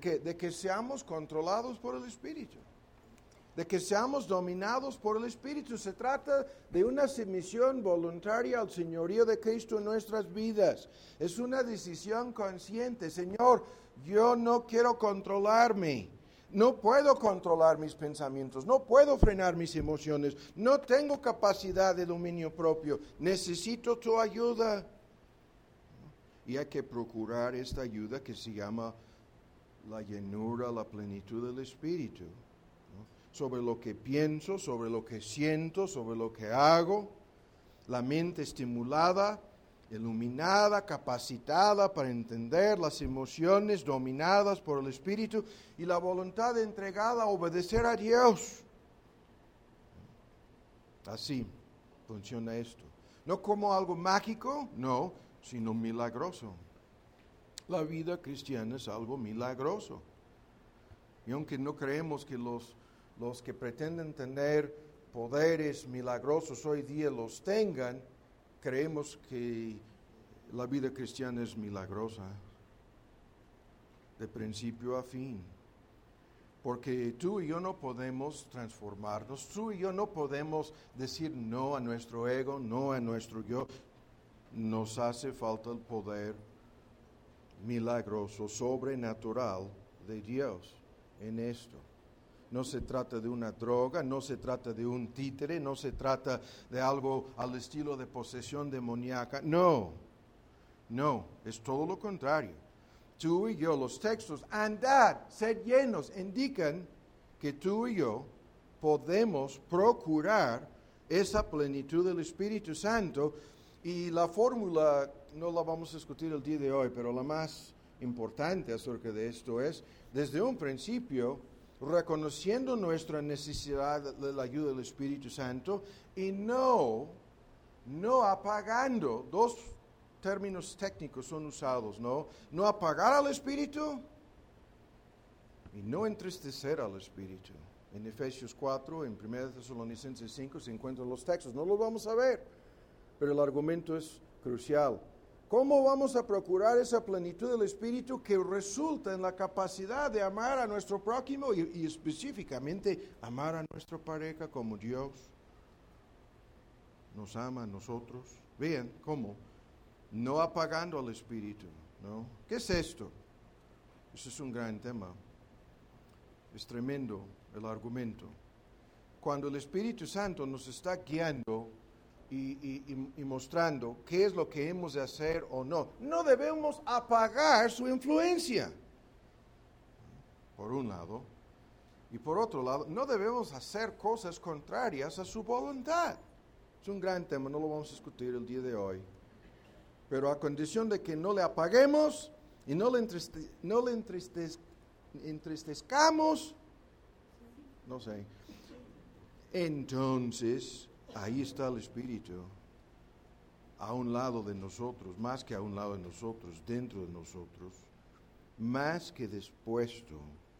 que seamos controlados por el Espíritu, de que seamos dominados por el Espíritu. Se trata de una sumisión voluntaria al señorío de Cristo en nuestras vidas. Es una decisión consciente. Señor, yo no quiero controlarme. No puedo controlar mis pensamientos, no puedo frenar mis emociones, no tengo capacidad de dominio propio. Necesito tu ayuda. Y hay que procurar esta ayuda que se llama la llenura, la plenitud del Espíritu, ¿no? Sobre lo que pienso, sobre lo que siento, sobre lo que hago. La mente estimulada, iluminada, capacitada para entender las emociones dominadas por el Espíritu y la voluntad entregada a obedecer a Dios. Así funciona esto. No como algo mágico, no, sino milagroso. La vida cristiana es algo milagroso. Y aunque no creemos que los que pretenden tener poderes milagrosos hoy día los tengan, creemos que la vida cristiana es milagrosa, de principio a fin. Porque tú y yo no podemos transformarnos, tú y yo no podemos decir no a nuestro ego, no a nuestro yo. Nos hace falta el poder milagroso, sobrenatural de Dios en esto. No se trata de una droga, no se trata de un títere, no se trata de algo al estilo de posesión demoníaca. No, es todo lo contrario. Tú y yo, los textos, andad, sed llenos, indican que tú y yo podemos procurar esa plenitud del Espíritu Santo. Y la fórmula no la vamos a discutir el día de hoy, pero la más importante acerca de esto es, desde un principio, reconociendo nuestra necesidad de la ayuda del Espíritu Santo y no apagando. Dos términos técnicos son usados, ¿no? No apagar al Espíritu y no entristecer al Espíritu. En Efesios 4, en 1 Tesalonicenses 5 se encuentran los textos. No los vamos a ver, pero el argumento es crucial. ¿Cómo vamos a procurar esa plenitud del Espíritu que resulta en la capacidad de amar a nuestro prójimo y específicamente amar a nuestra pareja como Dios nos ama a nosotros? Vean cómo. No apagando al Espíritu, ¿no? ¿Qué es esto? Ese es un gran tema. Es tremendo el argumento. Cuando el Espíritu Santo nos está guiando y mostrando qué es lo que hemos de hacer o no, no debemos apagar su influencia, por un lado, y por otro lado, no debemos hacer cosas contrarias a su voluntad. Es un gran tema, no lo vamos a discutir el día de hoy, pero a condición de que no le apaguemos y no le entristezcamos, no sé, entonces ahí está el Espíritu, a un lado de nosotros, más que a un lado de nosotros, dentro de nosotros, más que dispuesto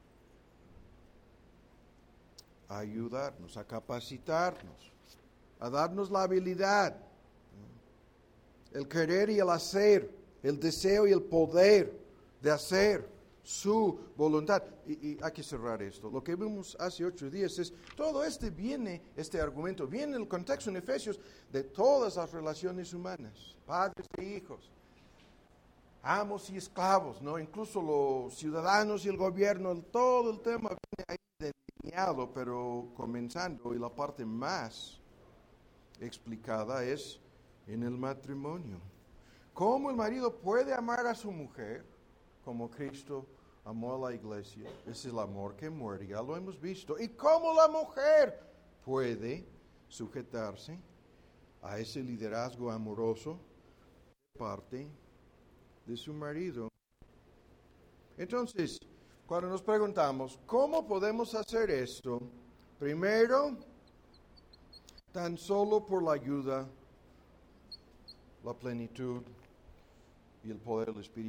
a ayudarnos, a capacitarnos, a darnos la habilidad, el querer y el hacer, el deseo y el poder de hacer su voluntad. Y hay que cerrar esto. Lo que vimos hace 8 días es, todo este argumento viene en el contexto en Efesios de todas las relaciones humanas, padres e hijos, amos y esclavos, ¿no? Incluso los ciudadanos y el gobierno, todo el tema viene ahí delineado, pero comenzando, y la parte más explicada es en el matrimonio. ¿Cómo el marido puede amar a su mujer como Cristo amó a la iglesia? Ese es el amor que muere, ya lo hemos visto. ¿Y cómo la mujer puede sujetarse a ese liderazgo amoroso de parte de su marido? Entonces, cuando nos preguntamos, ¿cómo podemos hacer esto? Primero, tan solo por la ayuda, la plenitud y el poder del Espíritu.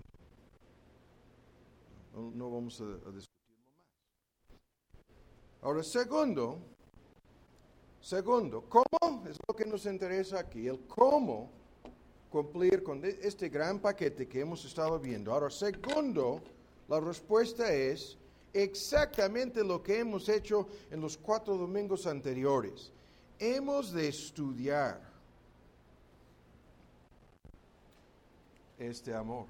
No vamos a discutirlo más. Ahora, segundo, ¿cómo? Es lo que nos interesa aquí, el cómo cumplir con este gran paquete que hemos estado viendo. Ahora, segundo, La respuesta es exactamente lo que hemos hecho en los 4 domingos anteriores. Hemos de estudiar este amor.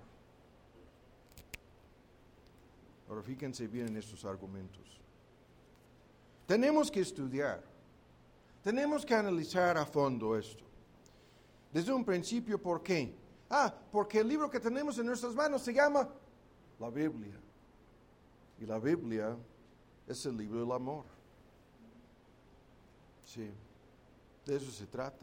Ahora fíjense bien en estos argumentos. Tenemos que estudiar, tenemos que analizar a fondo esto. Desde un principio, ¿por qué? Porque el libro que tenemos en nuestras manos se llama la Biblia. Y la Biblia es el libro del amor. Sí, de eso se trata.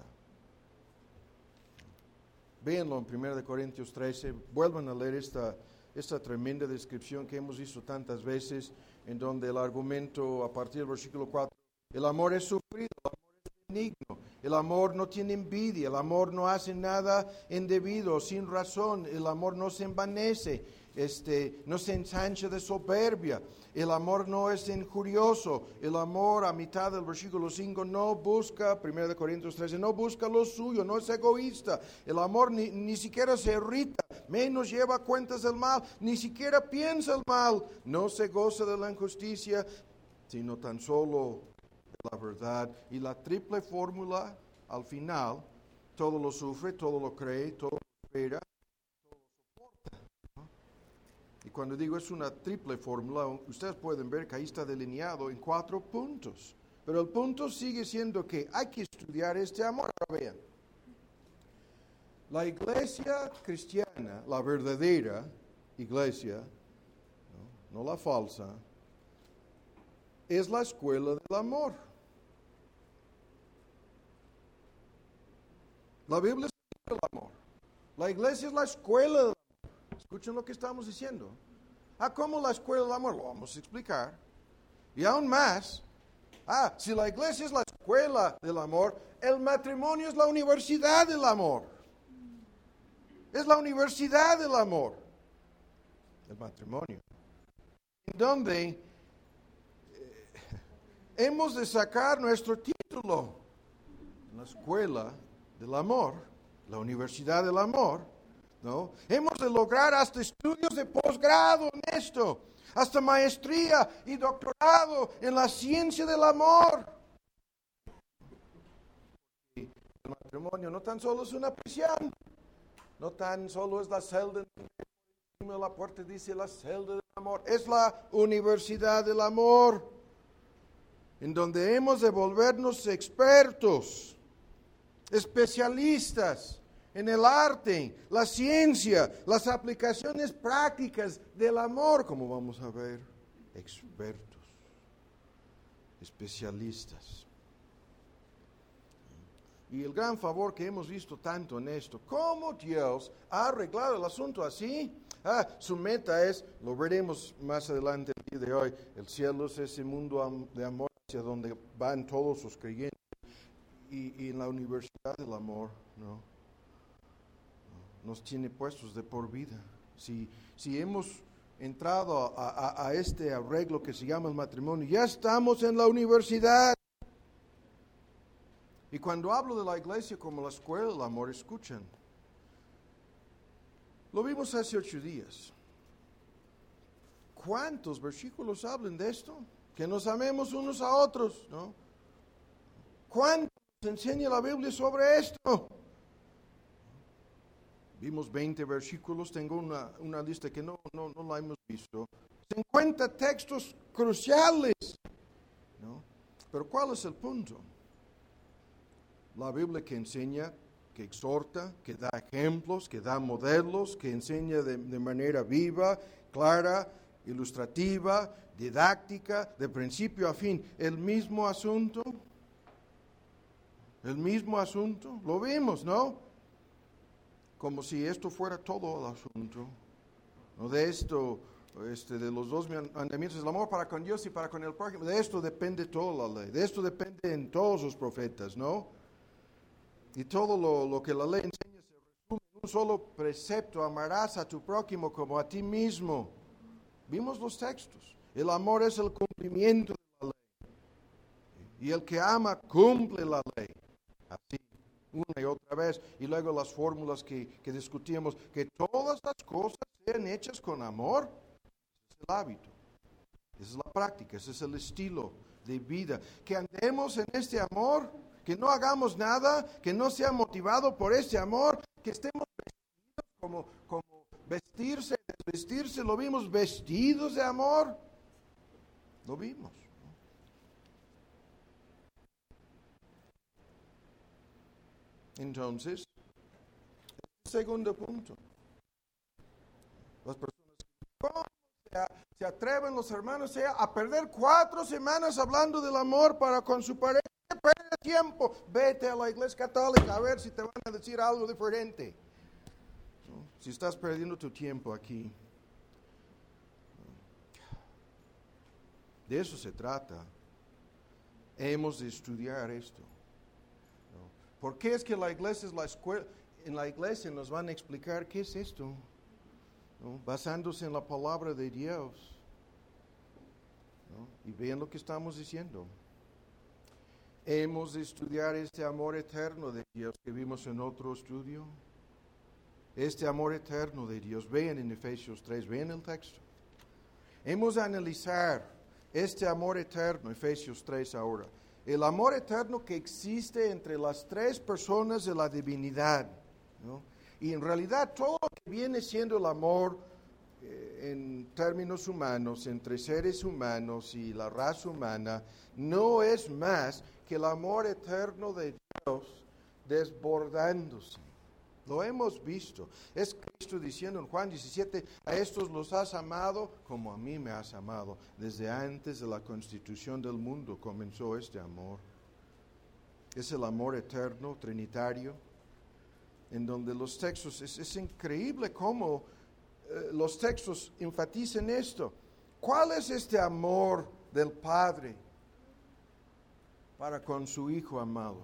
Véanlo en 1 Corintios 13, vuelvan a leer esta tremenda descripción que hemos visto tantas veces, en donde el argumento a partir del versículo 4, el amor es sufrido, el amor es benigno, el amor no tiene envidia, el amor no hace nada indebido, sin razón, el amor no se envanece, no se ensancha de soberbia, el amor no es injurioso, el amor a mitad del versículo 5 no busca, 1 Corintios 13, no busca lo suyo, no es egoísta, el amor ni siquiera se irrita, menos lleva cuentas del mal, ni siquiera piensa el mal, no se goza de la injusticia, sino tan solo de la verdad. Y la triple fórmula al final, todo lo sufre, todo lo cree, todo lo espera, todo lo soporta, ¿no? Y cuando digo es una triple fórmula, ustedes pueden ver que ahí está delineado en 4 puntos. Pero el punto sigue siendo que hay que estudiar este amor. Ahora vean, la iglesia cristiana, la verdadera iglesia, no la falsa, es la escuela del amor. La Biblia es el amor. La iglesia es la escuela del amor. Escuchen lo que estamos diciendo. ¿Cómo la escuela del amor? Lo vamos a explicar. Y aún más, si la iglesia es la escuela del amor, el matrimonio es la universidad del amor. Es la universidad del amor. El matrimonio. En donde hemos de sacar nuestro título. La escuela del amor, la universidad del amor, ¿no? Hemos de lograr hasta estudios de posgrado en esto, hasta maestría y doctorado en la ciencia del amor. Y el matrimonio no tan solo es una prisión, no tan solo es la celda, la puerta dice la celda del amor, es la universidad del amor, en donde hemos de volvernos expertos, especialistas en el arte, la ciencia, las aplicaciones prácticas del amor, como vamos a ver, expertos, especialistas. Y el gran favor que hemos visto tanto en esto, cómo Dios ha arreglado el asunto así. Su meta es, lo veremos más adelante el día de hoy, el cielo es ese mundo de amor hacia donde van todos los creyentes. Y en la universidad del amor, ¿no? Nos tiene puestos de por vida. Si hemos entrado a este arreglo que se llama el matrimonio, ya estamos en la universidad. Y cuando hablo de la iglesia como la escuela del amor, escuchen. Lo vimos hace 8 días. ¿Cuántos versículos hablan de esto? Que nos amemos unos a otros, ¿no? ¿Cuántos enseña la Biblia sobre esto? Vimos 20 versículos, tengo una lista que no la hemos visto. 50 textos cruciales, ¿no? Pero ¿cuál es el punto? La Biblia que enseña, que exhorta, que da ejemplos, que da modelos, que enseña de manera viva, clara, ilustrativa, didáctica, de principio a fin, el mismo asunto. El mismo asunto, lo vimos, ¿no? Como si esto fuera todo el asunto. No de esto, de los 2 mandamientos, el amor para con Dios y para con el prójimo. De esto depende toda la ley. De esto dependen todos los profetas, ¿no? Y todo lo que la ley enseña se resume en un solo precepto: amarás a tu prójimo como a ti mismo. Vimos los textos. El amor es el cumplimiento de la ley. Y el que ama cumple la ley. Así, una y otra vez. Y luego las fórmulas que discutíamos, que todas las cosas sean hechas con amor. el hábito, esa es la práctica, ese es el estilo de vida. Que andemos en este amor, que no hagamos nada, que no sea motivado por este amor, que estemos vestidos como vestirse, desvestirse, lo vimos vestidos de amor, lo vimos. Entonces, el segundo punto. Las personas, ¿cómo se atreven los hermanos a perder 4 semanas hablando del amor para con su pareja? Pierde tiempo. Vete a la iglesia católica a ver si te van a decir algo diferente. ¿No? Si estás perdiendo tu tiempo aquí. De eso se trata. Hemos de estudiar esto. ¿Por qué es que la iglesia es la escuela? En la iglesia nos van a explicar qué es esto, ¿no? Basándose en la palabra de Dios, ¿no? Y vean lo que estamos diciendo. Hemos de estudiar este amor eterno de Dios que vimos en otro estudio. Este amor eterno de Dios. Vean en Efesios 3, vean el texto. Hemos de analizar este amor eterno, Efesios 3 ahora. El amor eterno que existe entre las 3 personas de la divinidad, ¿no? Y en realidad todo lo que viene siendo el amor en términos humanos, entre seres humanos y la raza humana, no es más que el amor eterno de Dios desbordándose. Lo hemos visto. Es Cristo diciendo en Juan 17, a estos los has amado como a mí me has amado. Desde antes de la constitución del mundo comenzó este amor. Es el amor eterno, trinitario, en donde los textos, es increíble cómo los textos enfatizan esto. ¿Cuál es este amor del Padre para con su Hijo amado?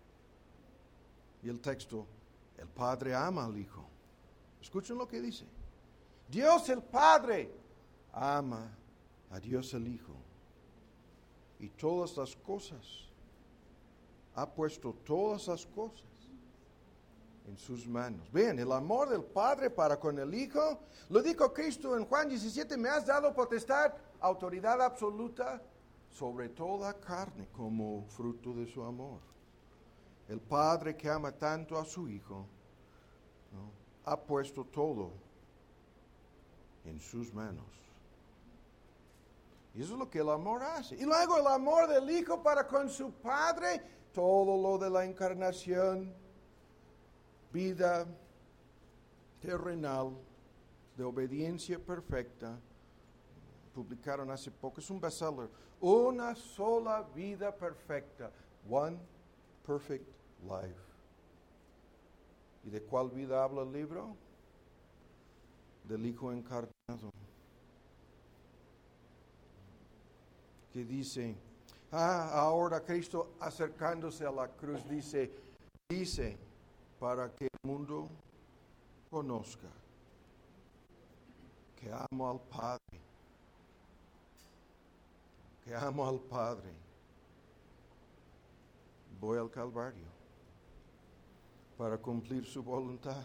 Y el texto, el Padre ama al Hijo. Escuchen lo que dice. Dios el Padre ama a Dios el Hijo. Y todas las cosas, ha puesto todas las cosas en sus manos. Vean, el amor del Padre para con el Hijo. Lo dijo Cristo en Juan 17, me has dado potestad, autoridad absoluta sobre toda carne como fruto de su amor. El Padre que ama tanto a su Hijo, ¿no?, ha puesto todo en sus manos. Y eso es lo que el amor hace. Y luego el amor del Hijo para con su Padre, todo lo de la encarnación, vida terrenal, de obediencia perfecta. Publicaron hace poco, es un bestseller, una sola vida perfecta, one perfect life. ¿Y de cuál vida habla el libro? Del Hijo encarnado. Que dice, ahora Cristo acercándose a la cruz dice, para que el mundo conozca que amo al Padre, que amo al Padre. Voy al Calvario para cumplir su voluntad.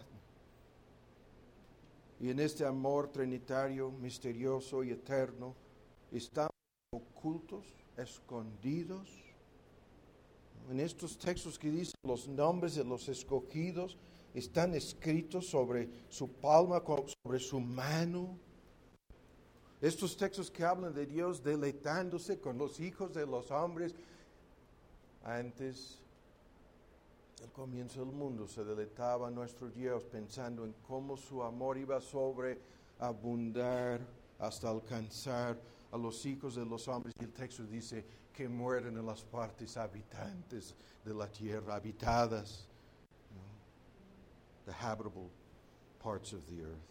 Y en este amor trinitario, misterioso y eterno, estamos ocultos, escondidos. En estos textos que dicen los nombres de los escogidos, están escritos sobre su palma, sobre su mano. Estos textos que hablan de Dios deleitándose con los hijos de los hombres. Antes del comienzo del mundo se deleitaba nuestro Dios pensando en cómo su amor iba a sobreabundar hasta alcanzar a los hijos de los hombres. Y el texto dice que mueren en las partes habitantes de la tierra, habitadas, the habitable parts of the earth.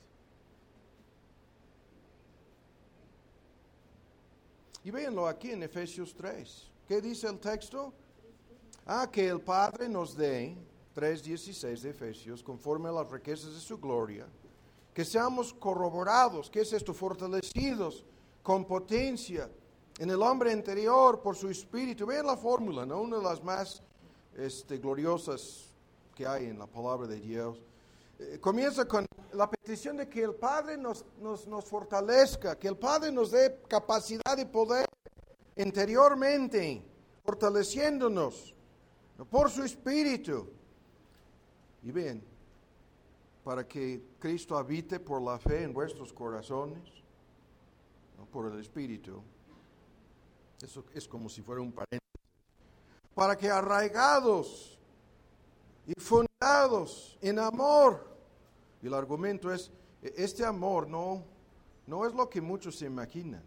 Y véanlo aquí en Efesios 3. ¿Qué dice el texto? Que el Padre nos dé, 3:16 de Efesios, conforme a las riquezas de su gloria, que seamos corroborados, ¿qué es esto? Fortalecidos con potencia en el hombre interior por su espíritu. Vean la fórmula, ¿no? Una de las más gloriosas que hay en la palabra de Dios. comienza con la petición de que el Padre nos fortalezca, que el Padre nos dé capacidad y poder interiormente, fortaleciéndonos por su Espíritu. Y bien, para que Cristo habite por la fe en vuestros corazones, ¿no? Por el Espíritu. Eso es como si fuera un paréntesis. Para que arraigados y fundados en amor. Y el argumento es, este amor no es lo que muchos se imaginan.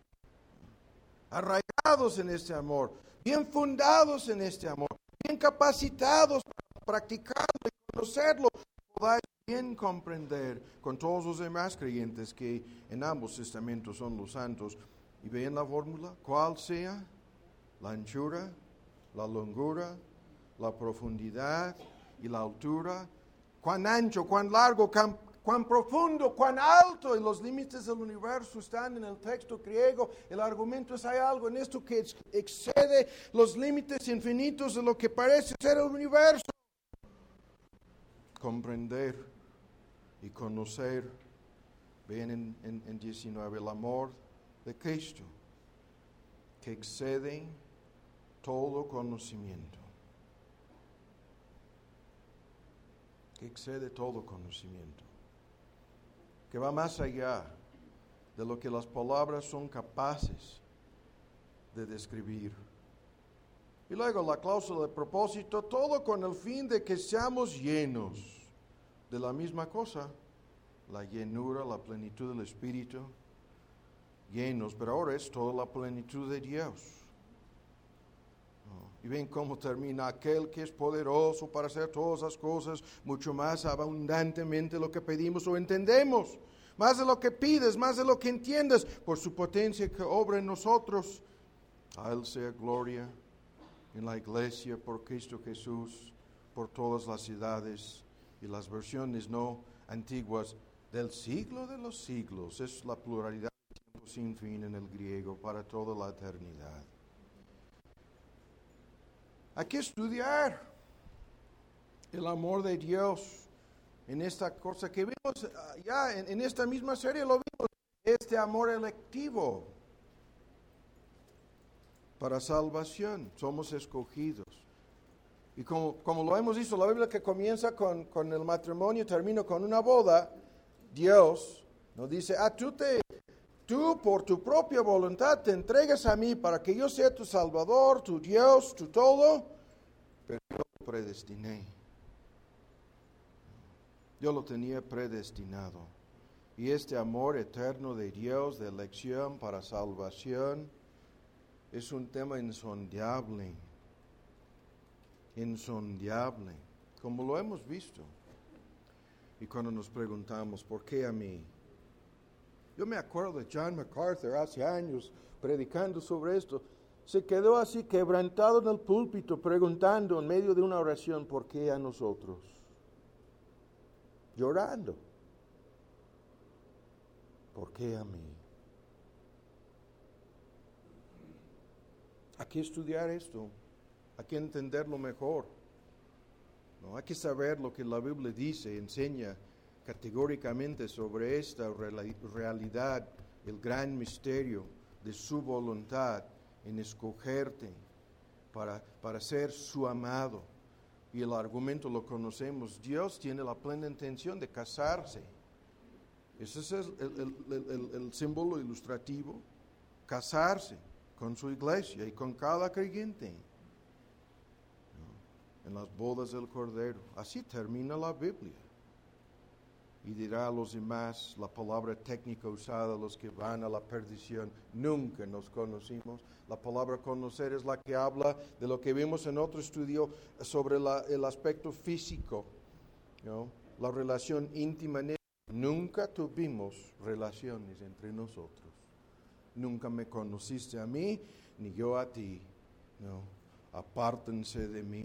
Arraigados en este amor, bien fundados en este amor, bien capacitados para practicarlo y conocerlo, podáis bien comprender con todos los demás creyentes que en ambos testamentos son los santos. Y ven la fórmula, cuál sea la anchura, la longura, la profundidad y la altura, cuán ancho, cuán largo, cuán profundo, cuán alto, y los límites del universo están en el texto griego. El argumento es, hay algo en esto que excede los límites infinitos de lo que parece ser el universo. Comprender y conocer, ven en 19, el amor de Cristo, que excede todo conocimiento. Que excede todo conocimiento. Que va más allá de lo que las palabras son capaces de describir. Y luego la cláusula de propósito, todo con el fin de que seamos llenos de la misma cosa, la llenura, la plenitud del Espíritu, llenos, pero ahora es toda la plenitud de Dios. Y ven cómo termina, aquel que es poderoso para hacer todas las cosas, mucho más abundantemente lo que pedimos o entendemos, más de lo que pides, más de lo que entiendes, por su potencia que obra en nosotros. A Él sea gloria en la iglesia por Cristo Jesús, por todas las edades y las versiones no antiguas, del siglo de los siglos. Es la pluralidad de tiempo sin fin en el griego, para toda la eternidad. Hay que estudiar el amor de Dios en esta cosa que vimos ya en esta misma serie, lo vimos, este amor electivo para salvación. Somos escogidos. Y como lo hemos visto, la Biblia que comienza con el matrimonio, termina con una boda, Dios nos dice, tú por tu propia voluntad te entregas a mí para que yo sea tu Salvador, tu Dios, tu todo, pero yo lo predestiné. Yo lo tenía predestinado. Y este amor eterno de Dios, de elección para salvación, es un tema insondable, como lo hemos visto. Y cuando nos preguntamos, ¿por qué a mí? Yo me acuerdo de John MacArthur hace años predicando sobre esto. Se quedó así quebrantado en el púlpito preguntando en medio de una oración, ¿por qué a nosotros? Llorando. ¿Por qué a mí? Hay que estudiar esto. Hay que entenderlo mejor. No, hay que saber lo que la Biblia dice, enseña categóricamente sobre esta realidad, el gran misterio de su voluntad en escogerte para ser su amado. Y el argumento lo conocemos. Dios tiene la plena intención de casarse. Ese es el símbolo ilustrativo. Casarse con su iglesia y con cada creyente. En las bodas del Cordero. Así termina la Biblia. Y dirá a los demás, la palabra técnica usada, los que van a la perdición, nunca nos conocimos. La palabra conocer es la que habla de lo que vimos en otro estudio sobre el aspecto físico, ¿no? La relación íntima. Nunca tuvimos relaciones entre nosotros. Nunca me conociste a mí, ni yo a ti. No, apártense de mí.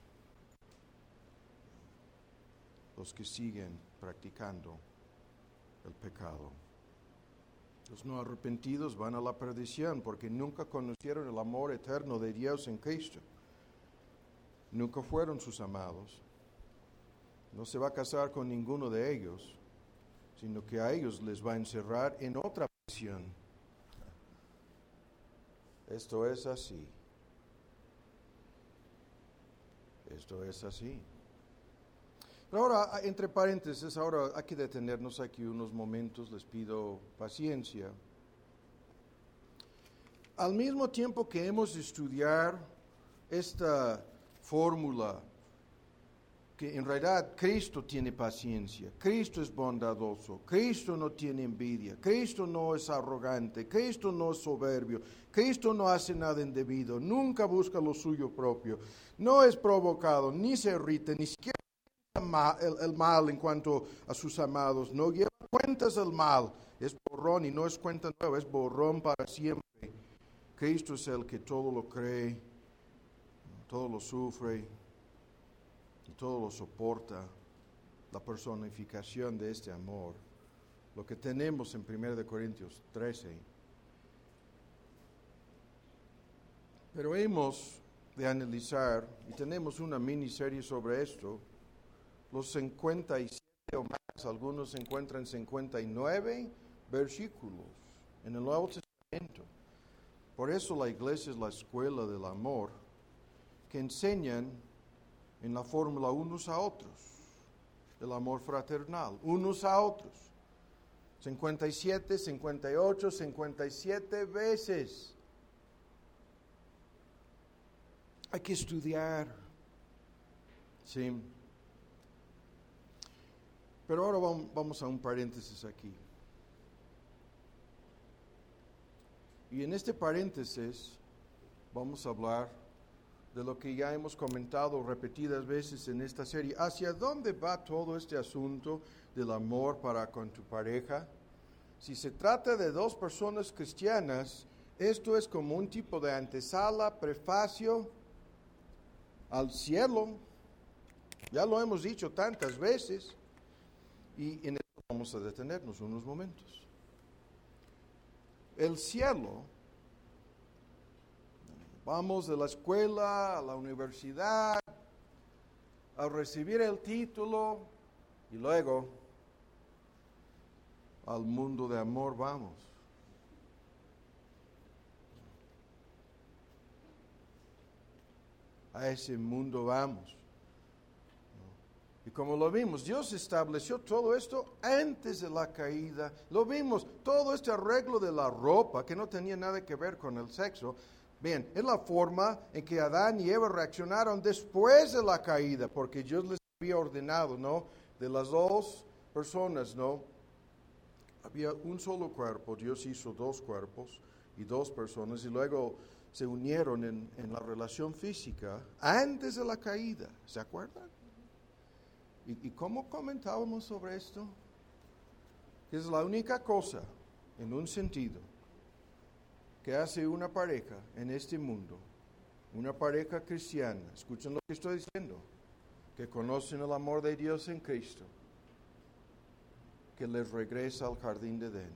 Los que siguen practicando el pecado. Los no arrepentidos van a la perdición porque nunca conocieron el amor eterno de Dios en Cristo. Nunca fueron sus amados. no se va a casar con ninguno de ellos, sino que a ellos les va a encerrar en otra prisión. Esto es así. Esto es así. Pero ahora, entre paréntesis, ahora hay que detenernos aquí unos momentos, les pido paciencia. Al mismo tiempo que hemos de estudiar esta fórmula, que en realidad Cristo tiene paciencia, Cristo es bondadoso, Cristo no tiene envidia, Cristo no es arrogante, Cristo no es soberbio, Cristo no hace nada indebido, nunca busca lo suyo propio, no es provocado, ni se irrita, ni siquiera el mal en cuanto a sus amados, no lleva cuentas del mal, es borrón y no es cuenta nueva, es borrón para siempre. Cristo es el que todo lo cree, todo lo sufre y todo lo soporta, la personificación de este amor, lo que tenemos en 1 Corintios 13. Pero hemos de analizar, y tenemos una miniserie sobre esto, los 57 o más, algunos se encuentran 59 versículos en el Nuevo Testamento. Por eso la iglesia es la escuela del amor, que enseñan en la fórmula unos a otros, el amor fraternal, unos a otros. 57, 58, 57 veces. Hay que estudiar. Sí. Pero ahora vamos a un paréntesis aquí. Y en este paréntesis vamos a hablar de lo que ya hemos comentado repetidas veces en esta serie. ¿Hacia dónde va todo este asunto del amor para con tu pareja? Si se trata de dos personas cristianas, esto es como un tipo de antesala, prefacio al cielo. Ya lo hemos dicho tantas veces. Y en esto vamos a detenernos unos momentos. El cielo, vamos de la escuela a la universidad, a recibir el título y luego al mundo de amor vamos. A ese mundo vamos. Y como lo vimos, Dios estableció todo esto antes de la caída. Lo vimos, todo este arreglo de la ropa que no tenía nada que ver con el sexo. Bien, es la forma en que Adán y Eva reaccionaron después de la caída, porque Dios les había ordenado, ¿no? De las dos personas, ¿no? Había un solo cuerpo, Dios hizo dos cuerpos y dos personas, y luego se unieron en la relación física antes de la caída. ¿Se acuerdan? ¿Y cómo comentábamos sobre esto? Es la única cosa, en un sentido, que hace una pareja en este mundo, una pareja cristiana, escuchen lo que estoy diciendo, que conocen el amor de Dios en Cristo, que les regresa al jardín de Edén.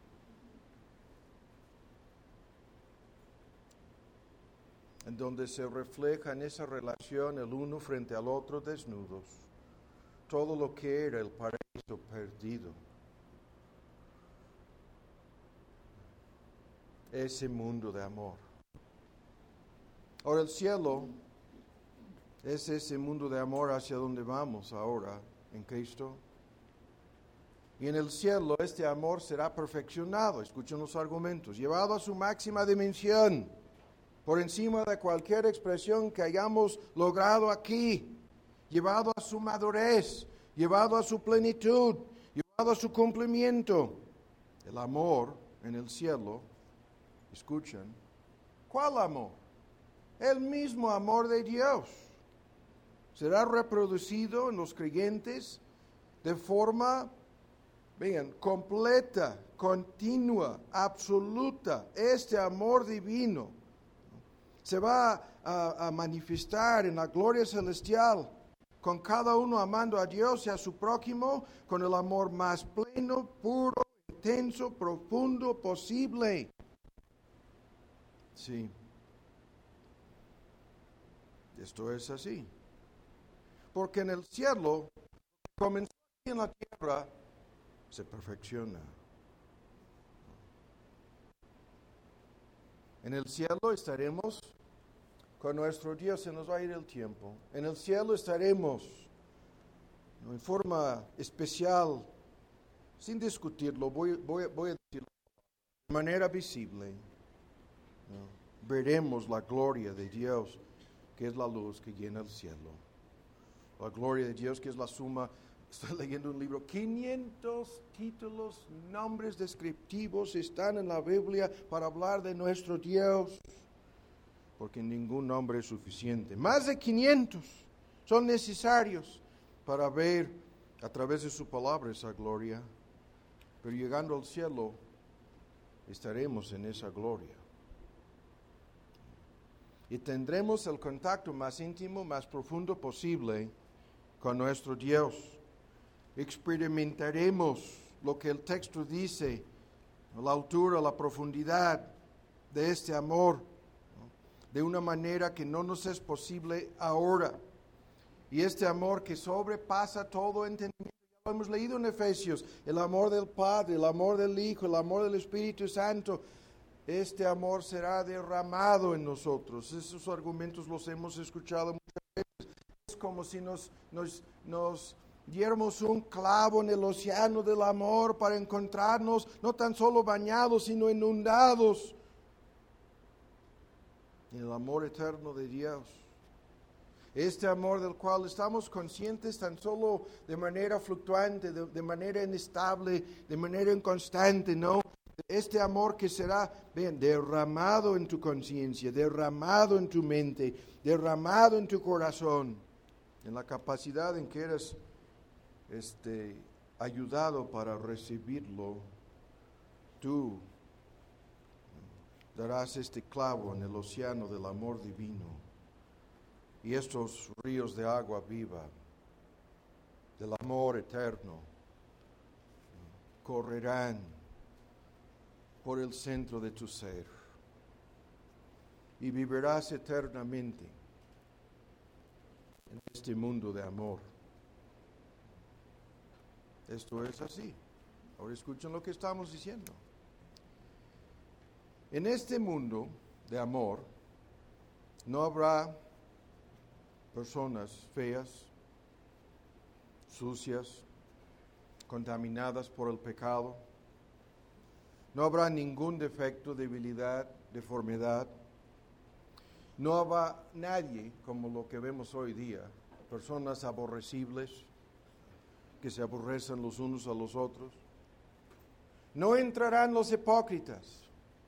En donde se refleja en esa relación el uno frente al otro desnudos, todo lo que era el paraíso perdido. Ese mundo de amor. Ahora el cielo es ese mundo de amor hacia donde vamos ahora en Cristo. Y en el cielo este amor será perfeccionado, escuchen los argumentos, llevado a su máxima dimensión, por encima de cualquier expresión que hayamos logrado aquí, llevado a su madurez, llevado a su plenitud, llevado a su cumplimiento. El amor en el cielo, escuchen, ¿cuál amor? El mismo amor de Dios. Será reproducido en los creyentes de forma, vean, completa, continua, absoluta. Este amor divino se va a manifestar en la gloria celestial, con cada uno amando a Dios y a su prójimo con el amor más pleno, puro, intenso, profundo posible. Sí. Esto es así. Porque en el cielo comenzó aquí en la tierra, se perfecciona. En el cielo estaremos con nuestro Dios, se nos va a ir el tiempo. En el cielo estaremos, ¿no?, en forma especial, sin discutirlo, voy a decirlo, de manera visible, ¿no? Veremos la gloria de Dios, que es la luz que llena el cielo. La gloria de Dios, que es la suma. Estoy leyendo un libro, 500 títulos, nombres descriptivos están en la Biblia para hablar de nuestro Dios, porque ningún nombre es suficiente. Más de 500 son necesarios para ver a través de su palabra esa gloria. Pero llegando al cielo, estaremos en esa gloria. Y tendremos el contacto más íntimo, más profundo posible con nuestro Dios. Experimentaremos lo que el texto dice, la altura, la profundidad de este amor, ¿no?, de una manera que no nos es posible ahora. Y este amor que sobrepasa todo entendimiento, ya lo hemos leído en Efesios, el amor del Padre, el amor del Hijo, el amor del Espíritu Santo, este amor será derramado en nosotros. Esos argumentos los hemos escuchado muchas veces. Es como si nos diéramos un clavo en el océano del amor para encontrarnos no tan solo bañados, sino inundados en el amor eterno de Dios. Este amor del cual estamos conscientes tan solo de manera fluctuante, de manera inestable, de manera inconstante, ¿no? Este amor que será, ven, derramado en tu conciencia, derramado en tu mente, derramado en tu corazón, en la capacidad en que eres ayudado para recibirlo. Tú darás este clavo en el océano del amor divino, y estos ríos de agua viva del amor eterno correrán por el centro de tu ser y vivirás eternamente en este mundo de amor. Esto es así. Ahora escuchen lo que estamos diciendo. En este mundo de amor no habrá personas feas, sucias, contaminadas por el pecado. No habrá ningún defecto, debilidad, deformidad. No habrá nadie como lo que vemos hoy día, personas aborrecibles que se aborrecen los unos a los otros. No entrarán los hipócritas.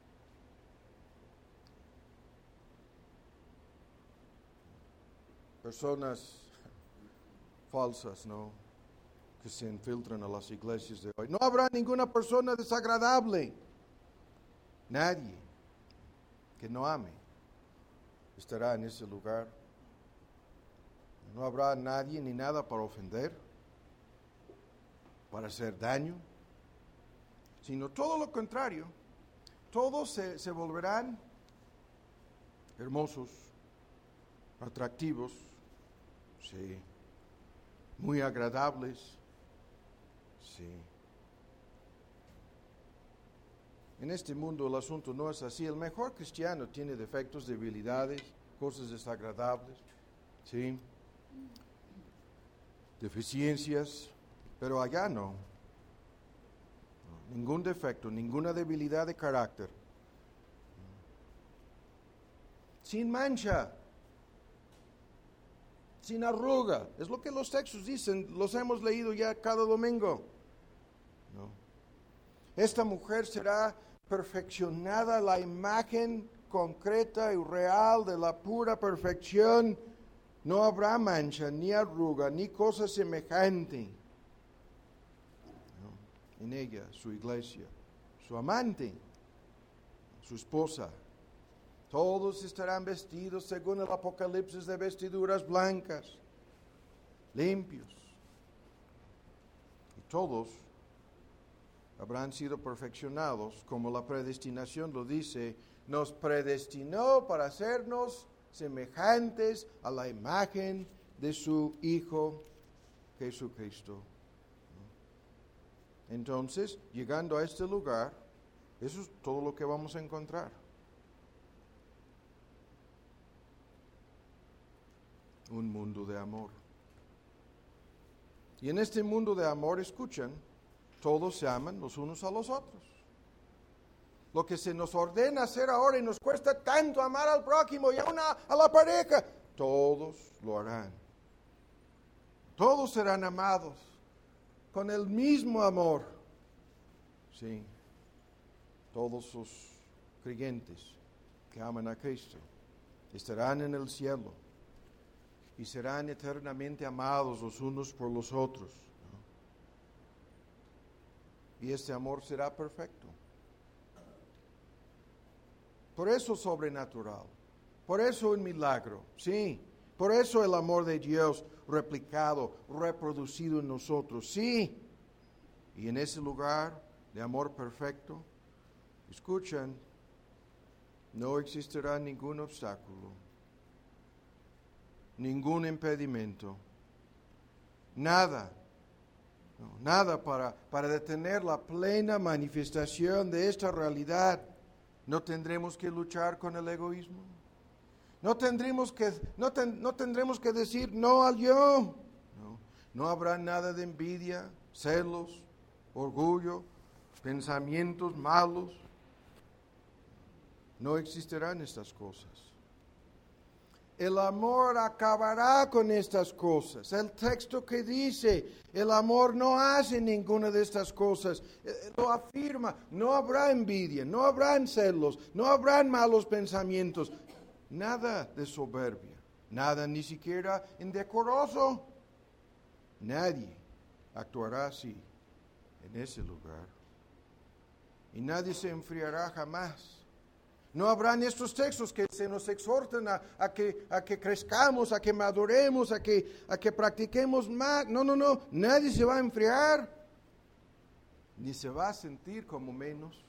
Personas falsas, ¿no?, que se infiltran a las iglesias de hoy. No habrá ninguna persona desagradable. Nadie que no ame estará en ese lugar. No habrá nadie ni nada para ofender, para hacer daño, sino todo lo contrario. Todos se volverán hermosos, atractivos, sí, muy agradables, sí. En este mundo el asunto no es así. El mejor cristiano tiene defectos, debilidades, cosas desagradables, sí, deficiencias, pero allá no. Ningún defecto, ninguna debilidad de carácter. Sin mancha, sin arruga. Es lo que los textos dicen, los hemos leído ya cada domingo. ¿No? Esta mujer será perfeccionada, la imagen concreta y real de la pura perfección. No habrá mancha, ni arruga, ni cosa semejante. ¿No? En ella, su iglesia, su amante, su esposa. Todos estarán vestidos según el Apocalipsis de vestiduras blancas, limpios. Y todos habrán sido perfeccionados, como la predestinación lo dice, nos predestinó para hacernos semejantes a la imagen de su Hijo Jesucristo. Entonces, llegando a este lugar, eso es todo lo que vamos a encontrar. Un mundo de amor. Y en este mundo de amor, escuchan, todos se aman los unos a los otros. Lo que se nos ordena hacer ahora y nos cuesta tanto amar al prójimo y a la pareja, todos lo harán. Todos serán amados con el mismo amor. Sí, todos los creyentes que aman a Cristo estarán en el cielo y serán eternamente amados los unos por los otros, ¿no? Y este amor será perfecto. Por eso sobrenatural, por eso un milagro, sí, por eso el amor de Dios replicado, reproducido en nosotros, sí. Y en ese lugar de amor perfecto, escuchan, no existirá ningún obstáculo, ningún impedimento, nada, no, nada para detener la plena manifestación de esta realidad. No tendremos que luchar con el egoísmo. No tendremos que decir no al yo. No habrá nada de envidia, celos, orgullo, pensamientos malos. No existirán estas cosas. El amor acabará con estas cosas. El texto que dice, el amor no hace ninguna de estas cosas, lo afirma. No habrá envidia, no habrán celos, no habrán malos pensamientos, nada de soberbia, nada ni siquiera indecoroso. Nadie actuará así en ese lugar. Y nadie se enfriará jamás. No habrán estos textos que se nos exhortan a que crezcamos, a que maduremos, a que practiquemos más. No. Nadie se va a enfriar, ni se va a sentir como menos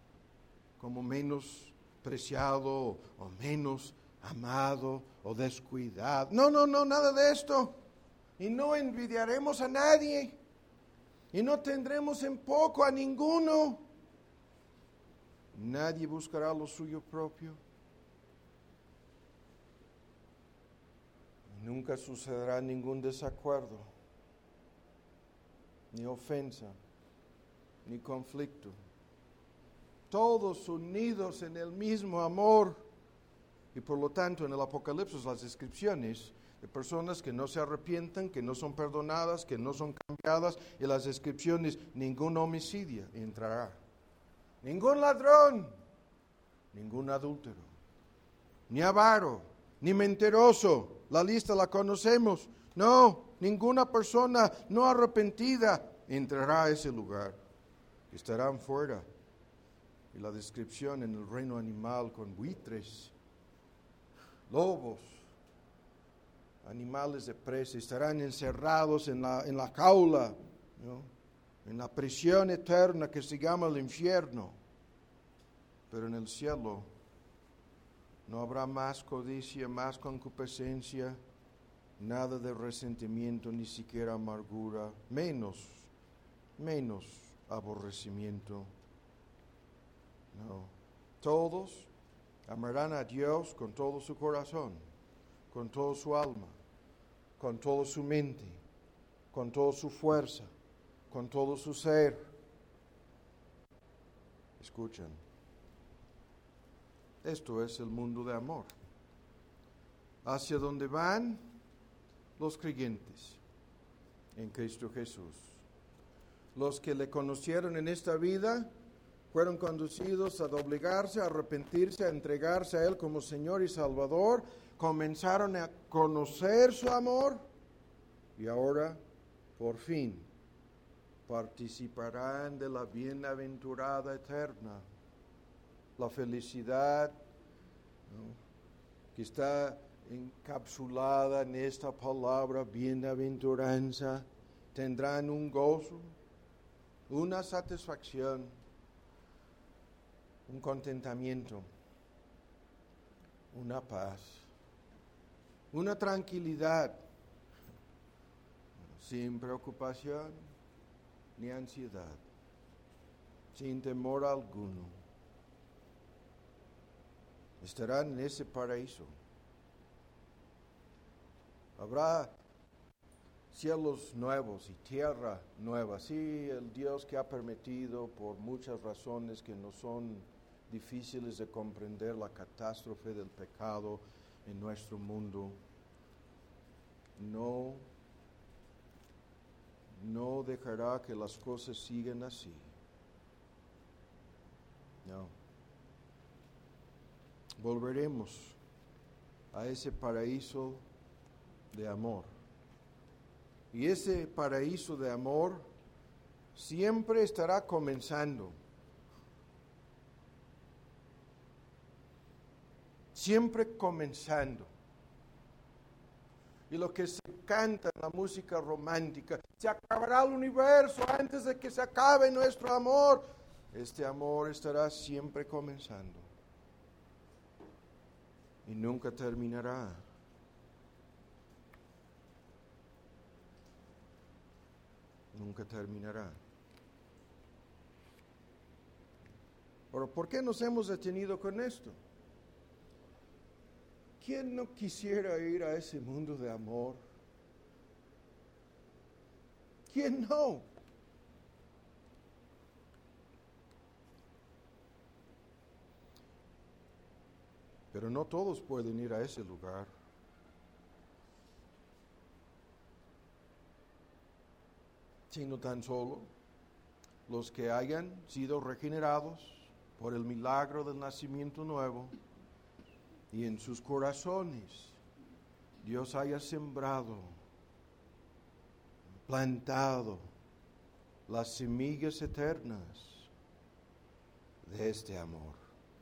preciado o menos amado o descuidado. No, nada de esto. Y no envidiaremos a nadie. Y no tendremos en poco a ninguno. Nadie buscará lo suyo propio. Nunca sucederá ningún desacuerdo, ni ofensa, ni conflicto. Todos unidos en el mismo amor. Y por lo tanto, en el Apocalipsis, las descripciones de personas que no se arrepientan, que no son perdonadas, que no son cambiadas, y las descripciones, ningún homicidio entrará. Ningún ladrón, ningún adúltero, ni avaro, ni mentiroso. La lista la conocemos. No, ninguna persona no arrepentida entrará a ese lugar. Estarán fuera. Y la descripción en el reino animal con buitres, lobos, animales de presa, estarán encerrados en la jaula, ¿no? En la prisión eterna que se llama el infierno. Pero en el cielo no habrá más codicia, más concupiscencia, nada de resentimiento, ni siquiera amargura, menos aborrecimiento. No. Todos amarán a Dios con todo su corazón, con toda su alma, con toda su mente, con toda su fuerza, con todo su ser. Escuchen. Esto es el mundo de amor. Hacia donde van los creyentes en Cristo Jesús. Los que le conocieron en esta vida fueron conducidos a doblegarse, a arrepentirse, a entregarse a Él como Señor y Salvador. Comenzaron a conocer su amor y ahora, por fin, participarán de la bienaventurada eterna, la felicidad, ¿no?, que está encapsulada en esta palabra bienaventuranza. Tendrán un gozo, una satisfacción, un contentamiento, una paz, una tranquilidad. sin preocupación ni ansiedad, sin temor alguno. Estarán en ese paraíso. Habrá cielos nuevos y tierra nueva. Sí, el Dios que ha permitido por muchas razones que no son difíciles de comprender la catástrofe del pecado en nuestro mundo, no dejará que las cosas sigan así. No. Volveremos a ese paraíso de amor. Y ese paraíso de amor siempre estará comenzando. Siempre comenzando. Y lo que se canta en la música romántica, se acabará el universo antes de que se acabe nuestro amor. Este amor estará siempre comenzando. Y nunca terminará. Nunca terminará. Pero ¿por qué nos hemos detenido con esto? ¿Quién no quisiera ir a ese mundo de amor? ¿Quién no? Pero no todos pueden ir a ese lugar. Sino tan solo los que hayan sido regenerados por el milagro del nacimiento nuevo y en sus corazones Dios haya sembrado, plantado las semillas eternas de este amor.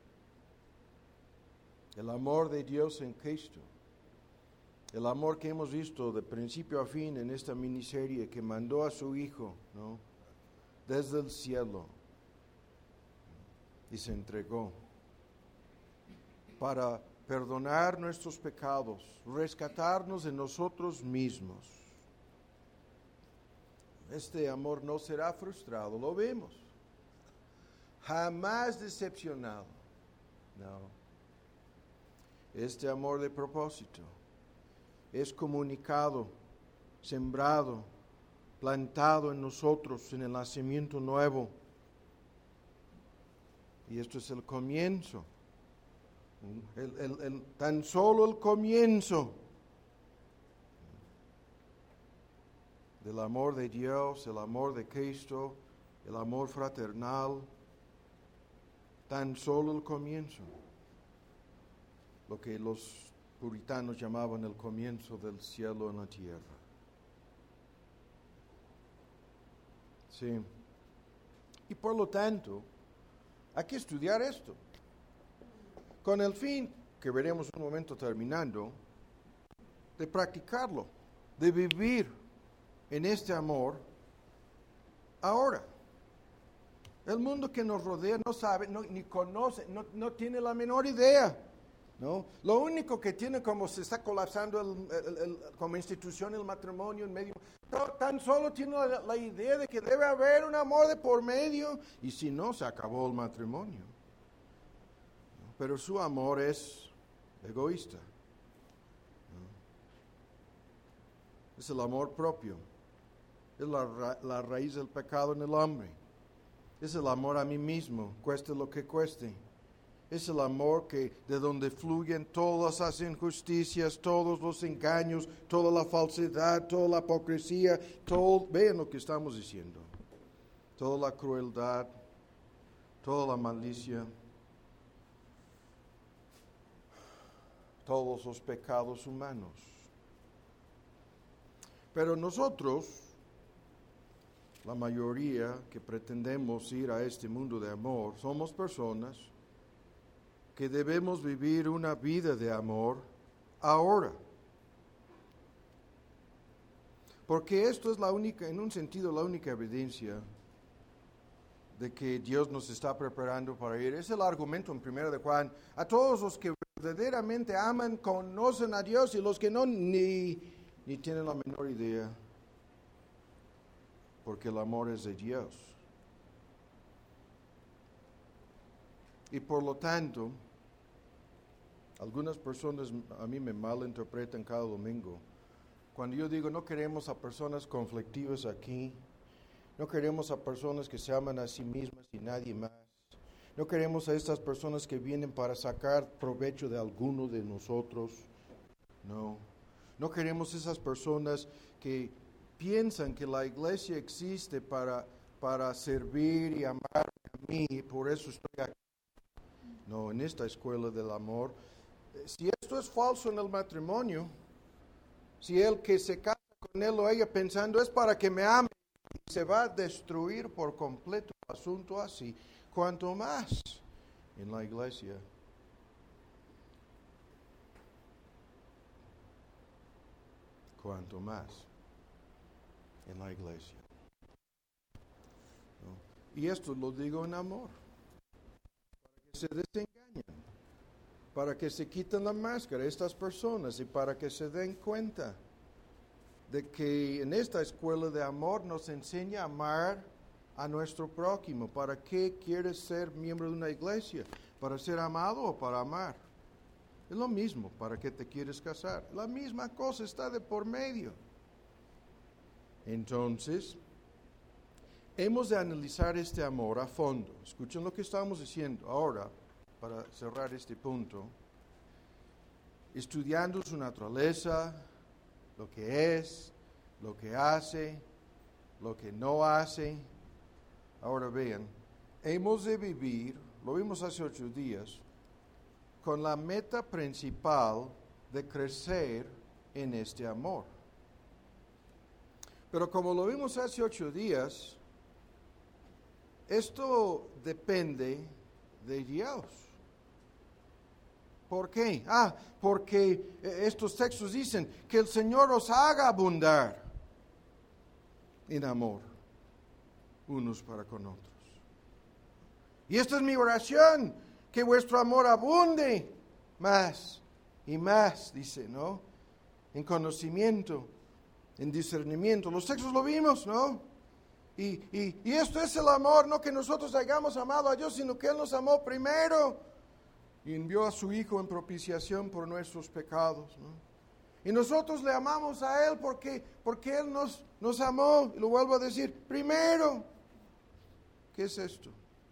El amor de Dios en Cristo. El amor que hemos visto de principio a fin en esta miniserie, que mandó a su Hijo, ¿no?, desde el cielo y se entregó para perdonar nuestros pecados, rescatarnos de nosotros mismos. Este amor no será frustrado, lo vemos. Jamás decepcionado. No. Este amor de propósito es comunicado, sembrado, plantado en nosotros en el nacimiento nuevo. Y esto es el comienzo, tan solo el comienzo del amor de Dios, el amor de Cristo, el amor fraternal, tan solo el comienzo. Lo que los puritanos llamaban el comienzo del cielo en la tierra. Sí. Y por lo tanto, hay que estudiar esto, con el fin, que veremos un momento terminando, de practicarlo, de vivir en este amor ahora. El mundo que nos rodea no sabe, ni conoce, no tiene la menor idea. ¿No? Lo único que tiene, como se está colapsando como institución el matrimonio en medio, tan solo tiene la idea de que debe haber un amor de por medio, y si no, se acabó el matrimonio. ¿No? Pero su amor es egoísta. ¿No? Es el amor propio. Es la raíz del pecado en el hombre. Es el amor a mí mismo, cueste lo que cueste. Es el amor de donde fluyen todas las injusticias, todos los engaños, toda la falsedad, toda la hipocresía, vean lo que estamos diciendo. Toda la crueldad, toda la malicia, todos los pecados humanos. Pero nosotros, la mayoría que pretendemos ir a este mundo de amor, somos personas que debemos vivir una vida de amor ahora. Porque esto es la única, en un sentido, la única evidencia de que Dios nos está preparando para ir. Es el argumento en 1 de Juan. A todos los que verdaderamente aman, conocen a Dios, y los que no, ni tienen la menor idea. porque el amor es de Dios. Y por lo tanto, algunas personas a mí me malinterpretan cada domingo. Cuando yo digo no queremos a personas conflictivas aquí, no queremos a personas que se aman a sí mismas y nadie más. No queremos a estas personas que vienen para sacar provecho de alguno de nosotros. No. No queremos esas personas que piensan que la iglesia existe para servir y amar a mí y por eso estoy aquí. No, en esta escuela del amor, si esto es falso en el matrimonio, si el que se casa con él o ella pensando es para que me ame, se va a destruir por completo el asunto así, cuanto más en la iglesia. Cuanto más en la iglesia. ¿No? Y esto lo digo en amor, para que se desengañen, para que se quiten la máscara estas personas y para que se den cuenta de que en esta escuela de amor nos enseña a amar a nuestro prójimo. ¿Para qué quieres ser miembro de una iglesia? ¿Para ser amado o para amar? Es lo mismo, ¿para qué te quieres casar? La misma cosa está de por medio. Entonces, hemos de analizar este amor a fondo. Escuchen lo que estamos diciendo ahora, para cerrar este punto. Estudiando su naturaleza, lo que es, lo que hace, lo que no hace. Ahora vean, hemos de vivir, lo vimos hace 8 días, con la meta principal de crecer en este amor. Pero como lo vimos hace 8 días, esto depende de Dios. ¿Por qué? Porque estos textos dicen que el Señor os haga abundar en amor unos para con otros. Y esta es mi oración, que vuestro amor abunde más y más, dice, ¿no? En conocimiento, en discernimiento. Los textos lo vimos, ¿no? Y esto es el amor, no que nosotros hayamos amado a Dios, sino que Él nos amó primero y envió a su Hijo en propiciación por nuestros pecados, ¿no? Y nosotros le amamos a Él porque Él nos amó, y lo vuelvo a decir, primero. ¿Qué es esto?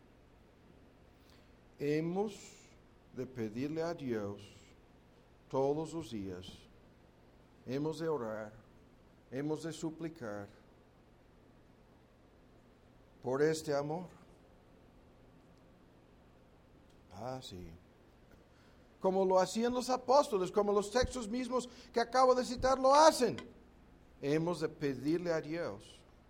Hemos de pedirle a Dios todos los días, hemos de orar, hemos de suplicar por este amor. Sí. Como lo hacían los apóstoles, como los textos mismos que acabo de citar lo hacen. Hemos de pedirle a Dios.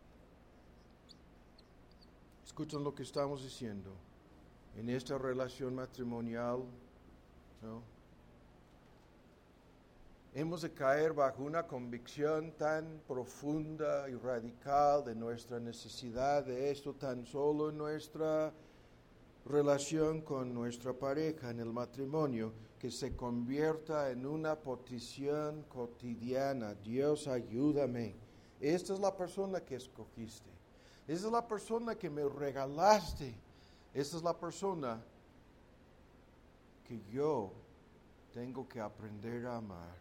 Escuchen lo que estamos diciendo. En esta relación matrimonial, ¿no? Hemos de caer bajo una convicción tan profunda y radical de nuestra necesidad de esto tan solo en nuestra relación con nuestra pareja, en el matrimonio, que se convierta en una petición cotidiana. Dios, ayúdame. Esta es la persona que escogiste. Esta es la persona que me regalaste. Esta es la persona que yo tengo que aprender a amar.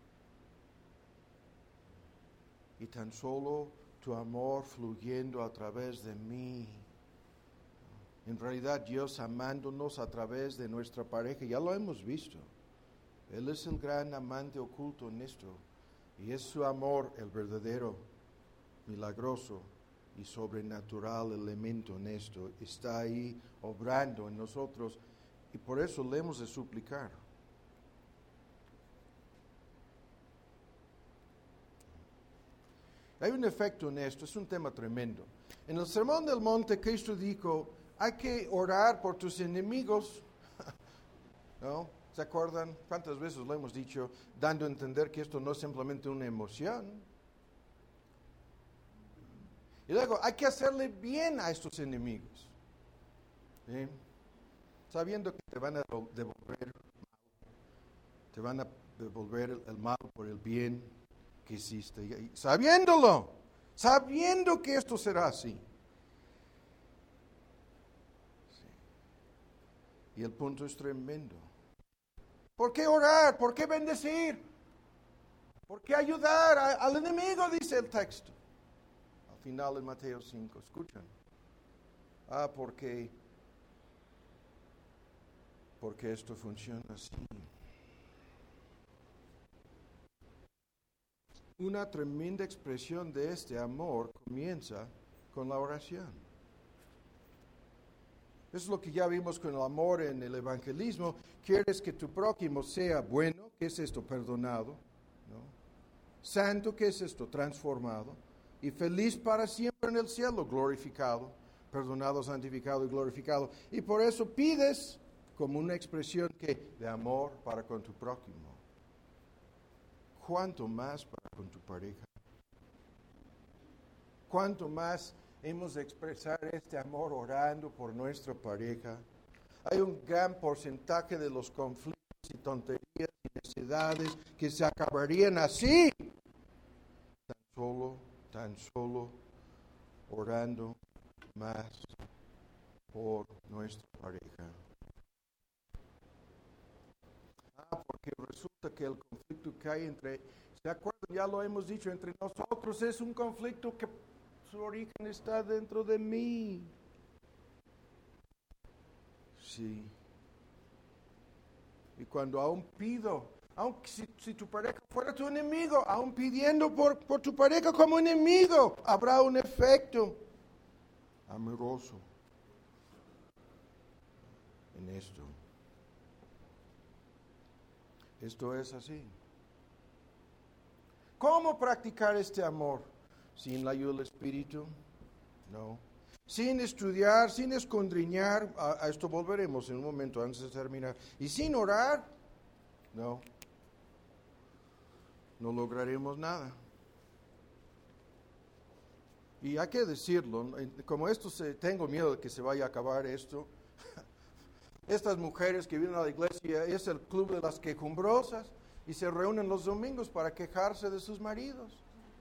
Y tan solo tu amor fluyendo a través de mí. En realidad Dios amándonos a través de nuestra pareja, ya lo hemos visto. Él es el gran amante oculto en esto. Y es su amor el verdadero, milagroso y sobrenatural elemento en esto. Está ahí obrando en nosotros y por eso le hemos de suplicar. Hay un efecto en esto, es un tema tremendo. En el Sermón del Monte, Cristo dijo, hay que orar por tus enemigos. ¿No? ¿Se acuerdan? ¿Cuántas veces lo hemos dicho? Dando a entender que esto no es simplemente una emoción. Y luego, hay que hacerle bien a estos enemigos. ¿Sí? Sabiendo que te van a devolver te van a devolver el mal por el bien que hiciste. Y sabiéndolo, sabiendo que esto será así. Y el punto es tremendo. ¿Por qué orar? ¿Por qué bendecir? ¿Por qué ayudar al enemigo? Dice el texto. Al final de Mateo 5, escuchan. Porque esto funciona así. Una tremenda expresión de este amor comienza con la oración. Eso es lo que ya vimos con el amor en el evangelismo. Quieres que tu prójimo sea bueno, ¿qué es esto? Perdonado, ¿no? Santo, ¿qué es esto? Transformado. Y feliz para siempre en el cielo, glorificado, perdonado, santificado y glorificado. Y por eso pides como una expresión de amor para con tu prójimo. ¿Cuánto más para con tu pareja? ¿Cuánto más hemos de expresar este amor orando por nuestra pareja? Hay un gran porcentaje de los conflictos y tonterías y necesidades que se acabarían así. Tan solo orando más por nuestra pareja. Porque resulta que el conflicto que hay ¿se acuerdan? Ya lo hemos dicho, entre nosotros es un conflicto que su origen está dentro de mí. Sí. Y cuando aún pido, aunque si tu pareja fuera tu enemigo, aún pidiendo por tu pareja como enemigo, habrá un efecto amoroso en esto. Esto es así. ¿Cómo practicar este amor? ¿Sin la ayuda del Espíritu? No. Sin estudiar, sin escondriñar, a esto volveremos en un momento antes de terminar. ¿Y sin orar? No. No lograremos nada. Y hay que decirlo, como tengo miedo de que se vaya a acabar esto. Estas mujeres que vienen a la iglesia es el club de las quejumbrosas y se reúnen los domingos para quejarse de sus maridos.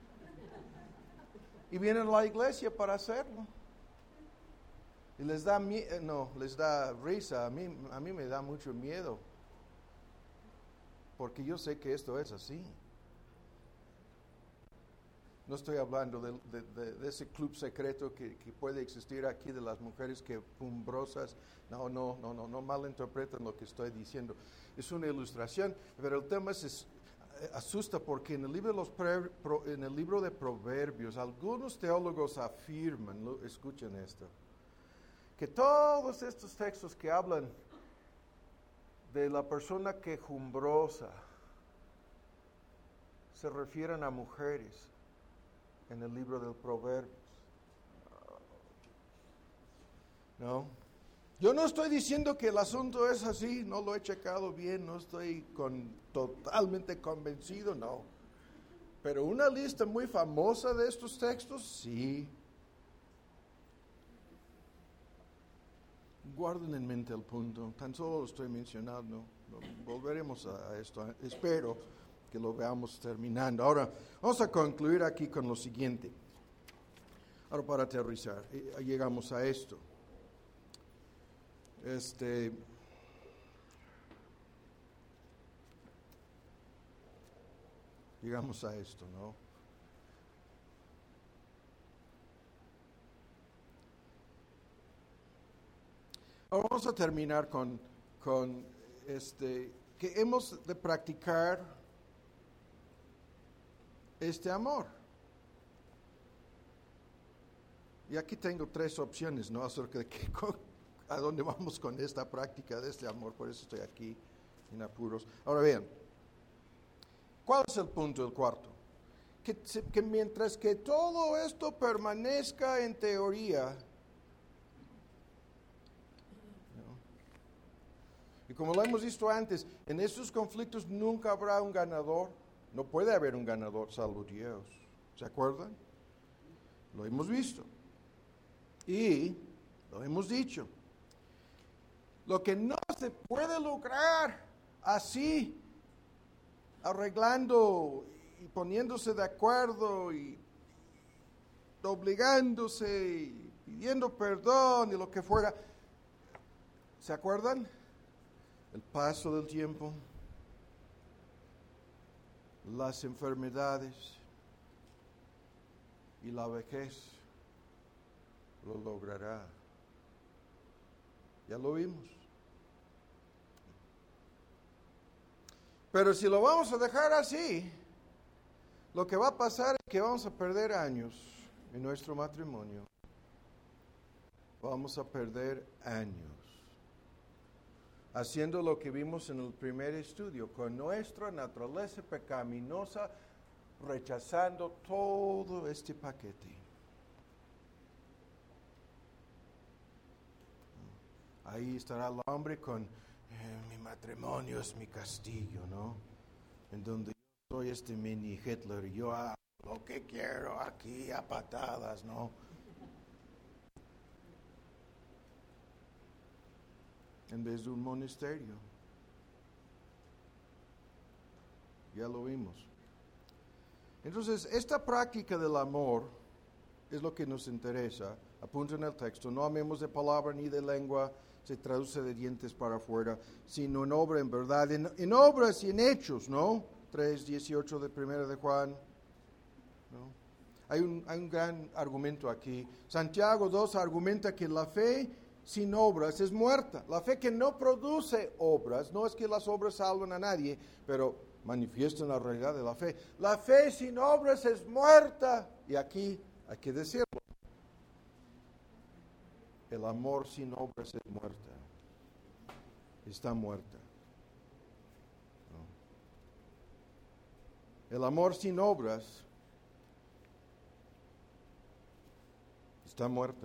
Y vienen a la iglesia para hacerlo. Y les da risa, a mí me da mucho miedo. Porque yo sé que esto es así. No estoy hablando de ese club secreto que puede existir aquí de las mujeres quejumbrosas. No malinterpreten lo que estoy diciendo. Es una ilustración, pero el tema asusta porque en el libro de Proverbios, algunos teólogos afirman, escuchen esto, que todos estos textos que hablan de la persona quejumbrosa se refieren a mujeres en el libro de Proverbios. No. Yo no estoy diciendo que el asunto es así, no lo he checado bien, no estoy totalmente convencido, no. Pero una lista muy famosa de estos textos, sí. Guarden en mente el punto, tan solo lo estoy mencionando, volveremos a esto, espero que lo veamos terminando. Ahora, vamos a concluir aquí con lo siguiente. Ahora para aterrizar, llegamos a esto. Llegamos a esto, ¿no? Ahora vamos a terminar con que hemos de practicar este amor. Y aquí tengo 3 opciones, ¿no? Acerca de a dónde vamos con esta práctica de este amor, por eso estoy aquí en apuros. Ahora vean, ¿cuál es el punto, el cuarto? Que mientras que todo esto permanezca en teoría, ¿no? Y como lo hemos visto antes, en estos conflictos nunca habrá un ganador, no puede haber un ganador salvo Dios. ¿Se acuerdan? Lo hemos visto. Y lo hemos dicho. Lo que no se puede lograr así, arreglando y poniéndose de acuerdo y obligándose y pidiendo perdón y lo que fuera. ¿Se acuerdan? El paso del tiempo, las enfermedades y la vejez lo logrará. Ya lo vimos. Pero si lo vamos a dejar así, lo que va a pasar es que vamos a perder años en nuestro matrimonio. Vamos a perder años haciendo lo que vimos en el primer estudio, con nuestra naturaleza pecaminosa, rechazando todo este paquete. Ahí estará el hombre con mi matrimonio es mi castillo, ¿no? En donde yo soy este mini Hitler y yo hago lo que quiero aquí a patadas, ¿no? En vez de un monasterio. Ya lo vimos. Entonces, esta práctica del amor es lo que nos interesa. Apunta en el texto, no amemos de palabra ni de lengua, se traduce de dientes para afuera, sino en obra, en verdad, en obras y en hechos, ¿no? 3:18 de 1 de Juan, ¿no? Hay un gran argumento aquí. Santiago 2 argumenta que la fe sin obras es muerta. La fe que no produce obras, no es que las obras salven a nadie, pero manifiestan la realidad de la fe. La fe sin obras es muerta. Y aquí hay que decirlo. El amor sin obras es muerta. Está muerta. ¿No? El amor sin obras está muerta.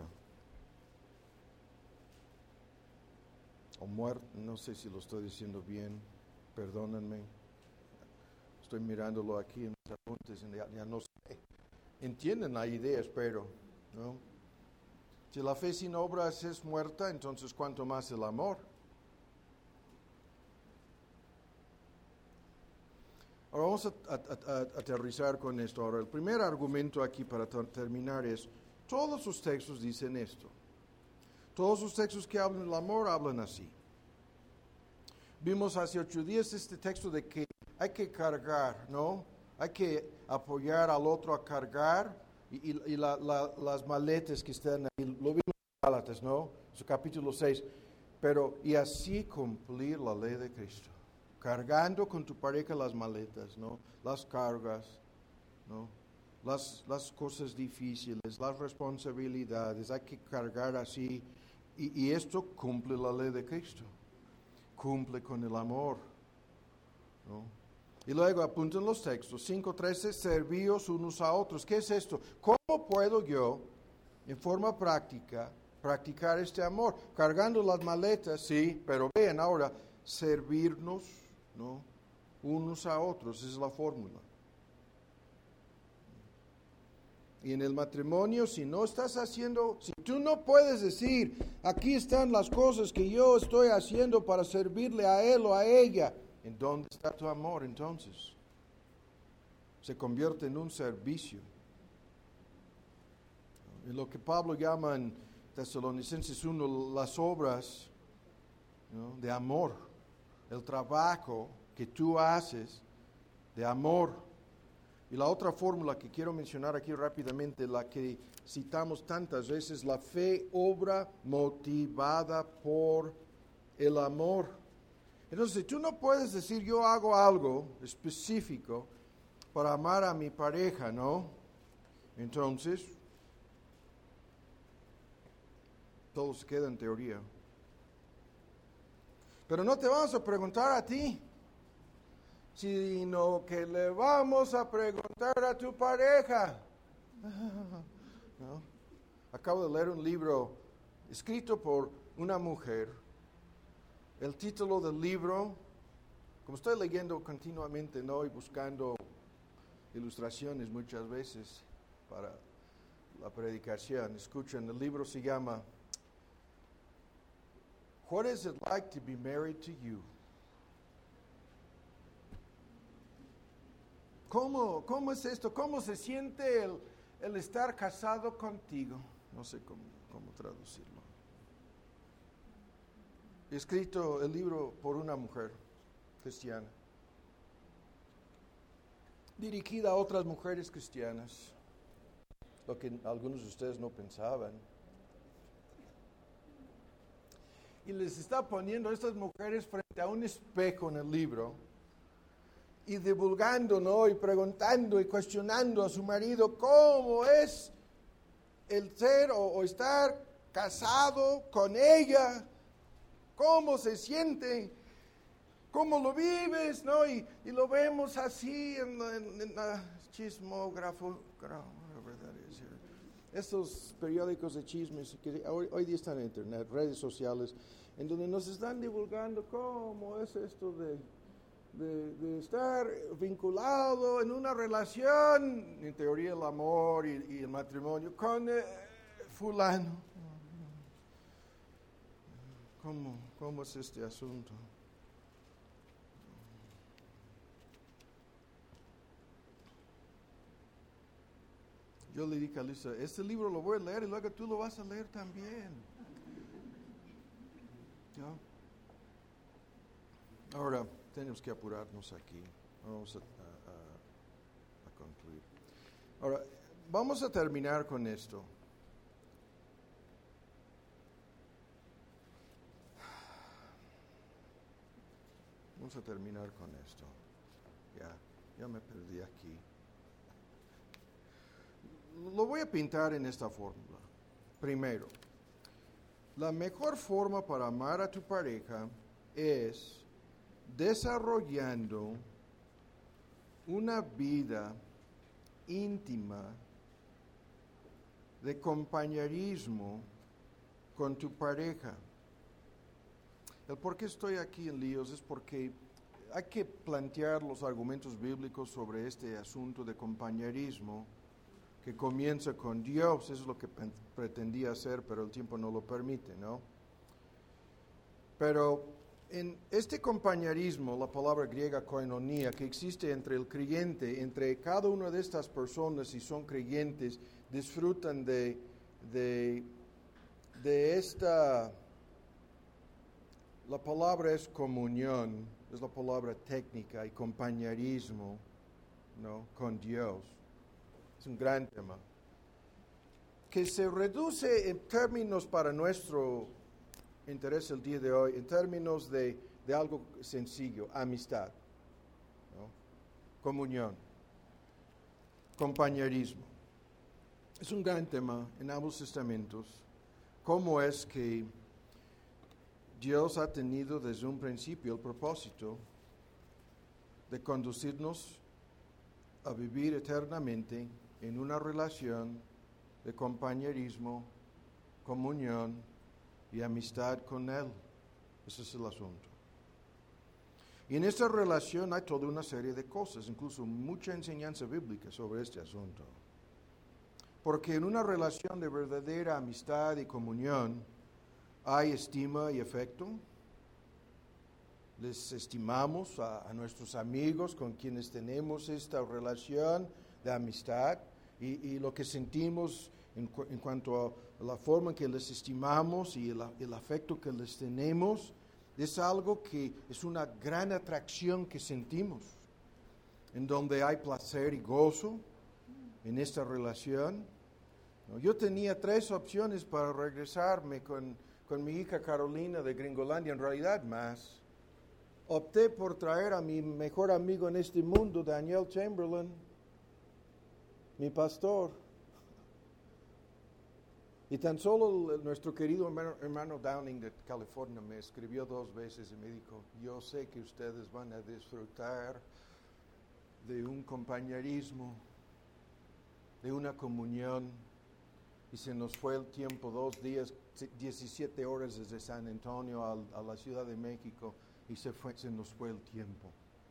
O muerta, no sé si lo estoy diciendo bien, perdónenme. Estoy mirándolo aquí en mis apuntes y ya no sé. Entienden la idea, espero, ¿no? Si la fe sin obras es muerta, entonces ¿cuánto más el amor? Ahora vamos a aterrizar con esto. Ahora, el primer argumento aquí para terminar es, todos los textos dicen esto. Todos los textos que hablan del amor hablan así. Vimos hace 8 días este texto de que hay que cargar, ¿no? Hay que apoyar al otro a cargar y las maletas que están ahí. Lo vimos en Gálatas, ¿no? Su capítulo 6. Pero, y así cumplir la ley de Cristo. Cargando con tu pareja las maletas, ¿no? Las cargas, ¿no? Las cosas difíciles, las responsabilidades, hay que cargar así. Y esto cumple la ley de Cristo. Cumple con el amor, ¿no? Y luego apunten los textos. 5:13, servíos unos a otros. ¿Qué es esto? ¿Cómo puedo yo, en forma práctica, practicar este amor? Cargando las maletas, sí, pero vean ahora, servirnos, ¿no? Unos a otros, esa es la fórmula. Y en el matrimonio, si no estás haciendo, si tú no puedes decir, aquí están las cosas que yo estoy haciendo para servirle a él o a ella, ¿en dónde está tu amor entonces? Se convierte en un servicio. Y lo que Pablo llama en Tesalonicenses 1, las obras, ¿no? De amor, el trabajo que tú haces de amor. Y la otra fórmula que quiero mencionar aquí rápidamente, la que citamos tantas veces, la fe obra motivada por el amor. Entonces, tú no puedes decir, yo hago algo específico para amar a mi pareja, ¿no? Entonces, todo se queda en teoría. Pero no te vamos a preguntar a ti, sino que le vamos a preguntar a tu pareja. ¿No? Acabo de leer un libro escrito por una mujer. El título del libro, como estoy leyendo continuamente, ¿no? Y buscando ilustraciones muchas veces para la predicación, escuchen, el libro se llama What is it like to be married to you? ¿Cómo es esto? ¿Cómo se siente el estar casado contigo. No sé cómo traducirlo. Escrito el libro por una mujer cristiana, dirigida a otras mujeres cristianas, lo que algunos de ustedes no pensaban. Y les está poniendo a estas mujeres frente a un espejo en el libro y divulgando, ¿no? Y preguntando y cuestionando a su marido cómo es el ser o estar casado con ella, cómo se siente, cómo lo vives, ¿no? Y lo vemos así en la chismógrafo, estos periódicos de chismes que hoy día están en internet, redes sociales, en donde nos están divulgando cómo es esto de estar vinculado en una relación, en teoría el amor y el matrimonio, con fulano. ¿Cómo es este asunto? Yo le dije a Lisa, este libro lo voy a leer y luego tú lo vas a leer también. ¿No? Ahora, tenemos que apurarnos aquí. Vamos a concluir. Ahora, vamos a terminar con esto. Vamos a terminar con esto. Ya me perdí aquí. Lo voy a pintar en esta fórmula. Primero, la mejor forma para amar a tu pareja es desarrollando una vida íntima de compañerismo con tu pareja. El por qué estoy aquí en líos es porque hay que plantear los argumentos bíblicos sobre este asunto de compañerismo que comienza con Dios. Eso es lo que pretendía hacer, pero el tiempo no lo permite, ¿no? Pero en este compañerismo, la palabra griega koinonia, que existe entre el creyente, entre cada una de estas personas, si son creyentes, disfrutan de esta. La palabra es comunión, es la palabra técnica, y compañerismo, ¿no? Con Dios. Es un gran tema. Que se reduce en términos para nuestro interés el día de hoy, en términos de algo sencillo, amistad, ¿no? Comunión, compañerismo. Es un gran tema en ambos testamentos. ¿Cómo es que Dios ha tenido desde un principio el propósito de conducirnos a vivir eternamente en una relación de compañerismo, comunión y amistad con Él? Ese es el asunto. Y en esta relación hay toda una serie de cosas, incluso mucha enseñanza bíblica sobre este asunto. Porque en una relación de verdadera amistad y comunión hay estima y afecto. Les estimamos a nuestros amigos con quienes tenemos esta relación de amistad y lo que sentimos en cuanto a la forma en que les estimamos y el afecto que les tenemos es algo que es una gran atracción que sentimos, en donde hay placer y gozo en esta relación. Yo tenía 3 opciones para regresarme con mi hija Carolina de Gringolandia, en realidad más. Opté por traer a mi mejor amigo en este mundo, Daniel Chamberlain, mi pastor. Y tan solo nuestro querido hermano Downing de California me escribió 2 veces y me dijo, yo sé que ustedes van a disfrutar de un compañerismo, de una comunión. Y se nos fue el tiempo, 2 días, 17 horas desde San Antonio a la Ciudad de México, y se nos fue el tiempo.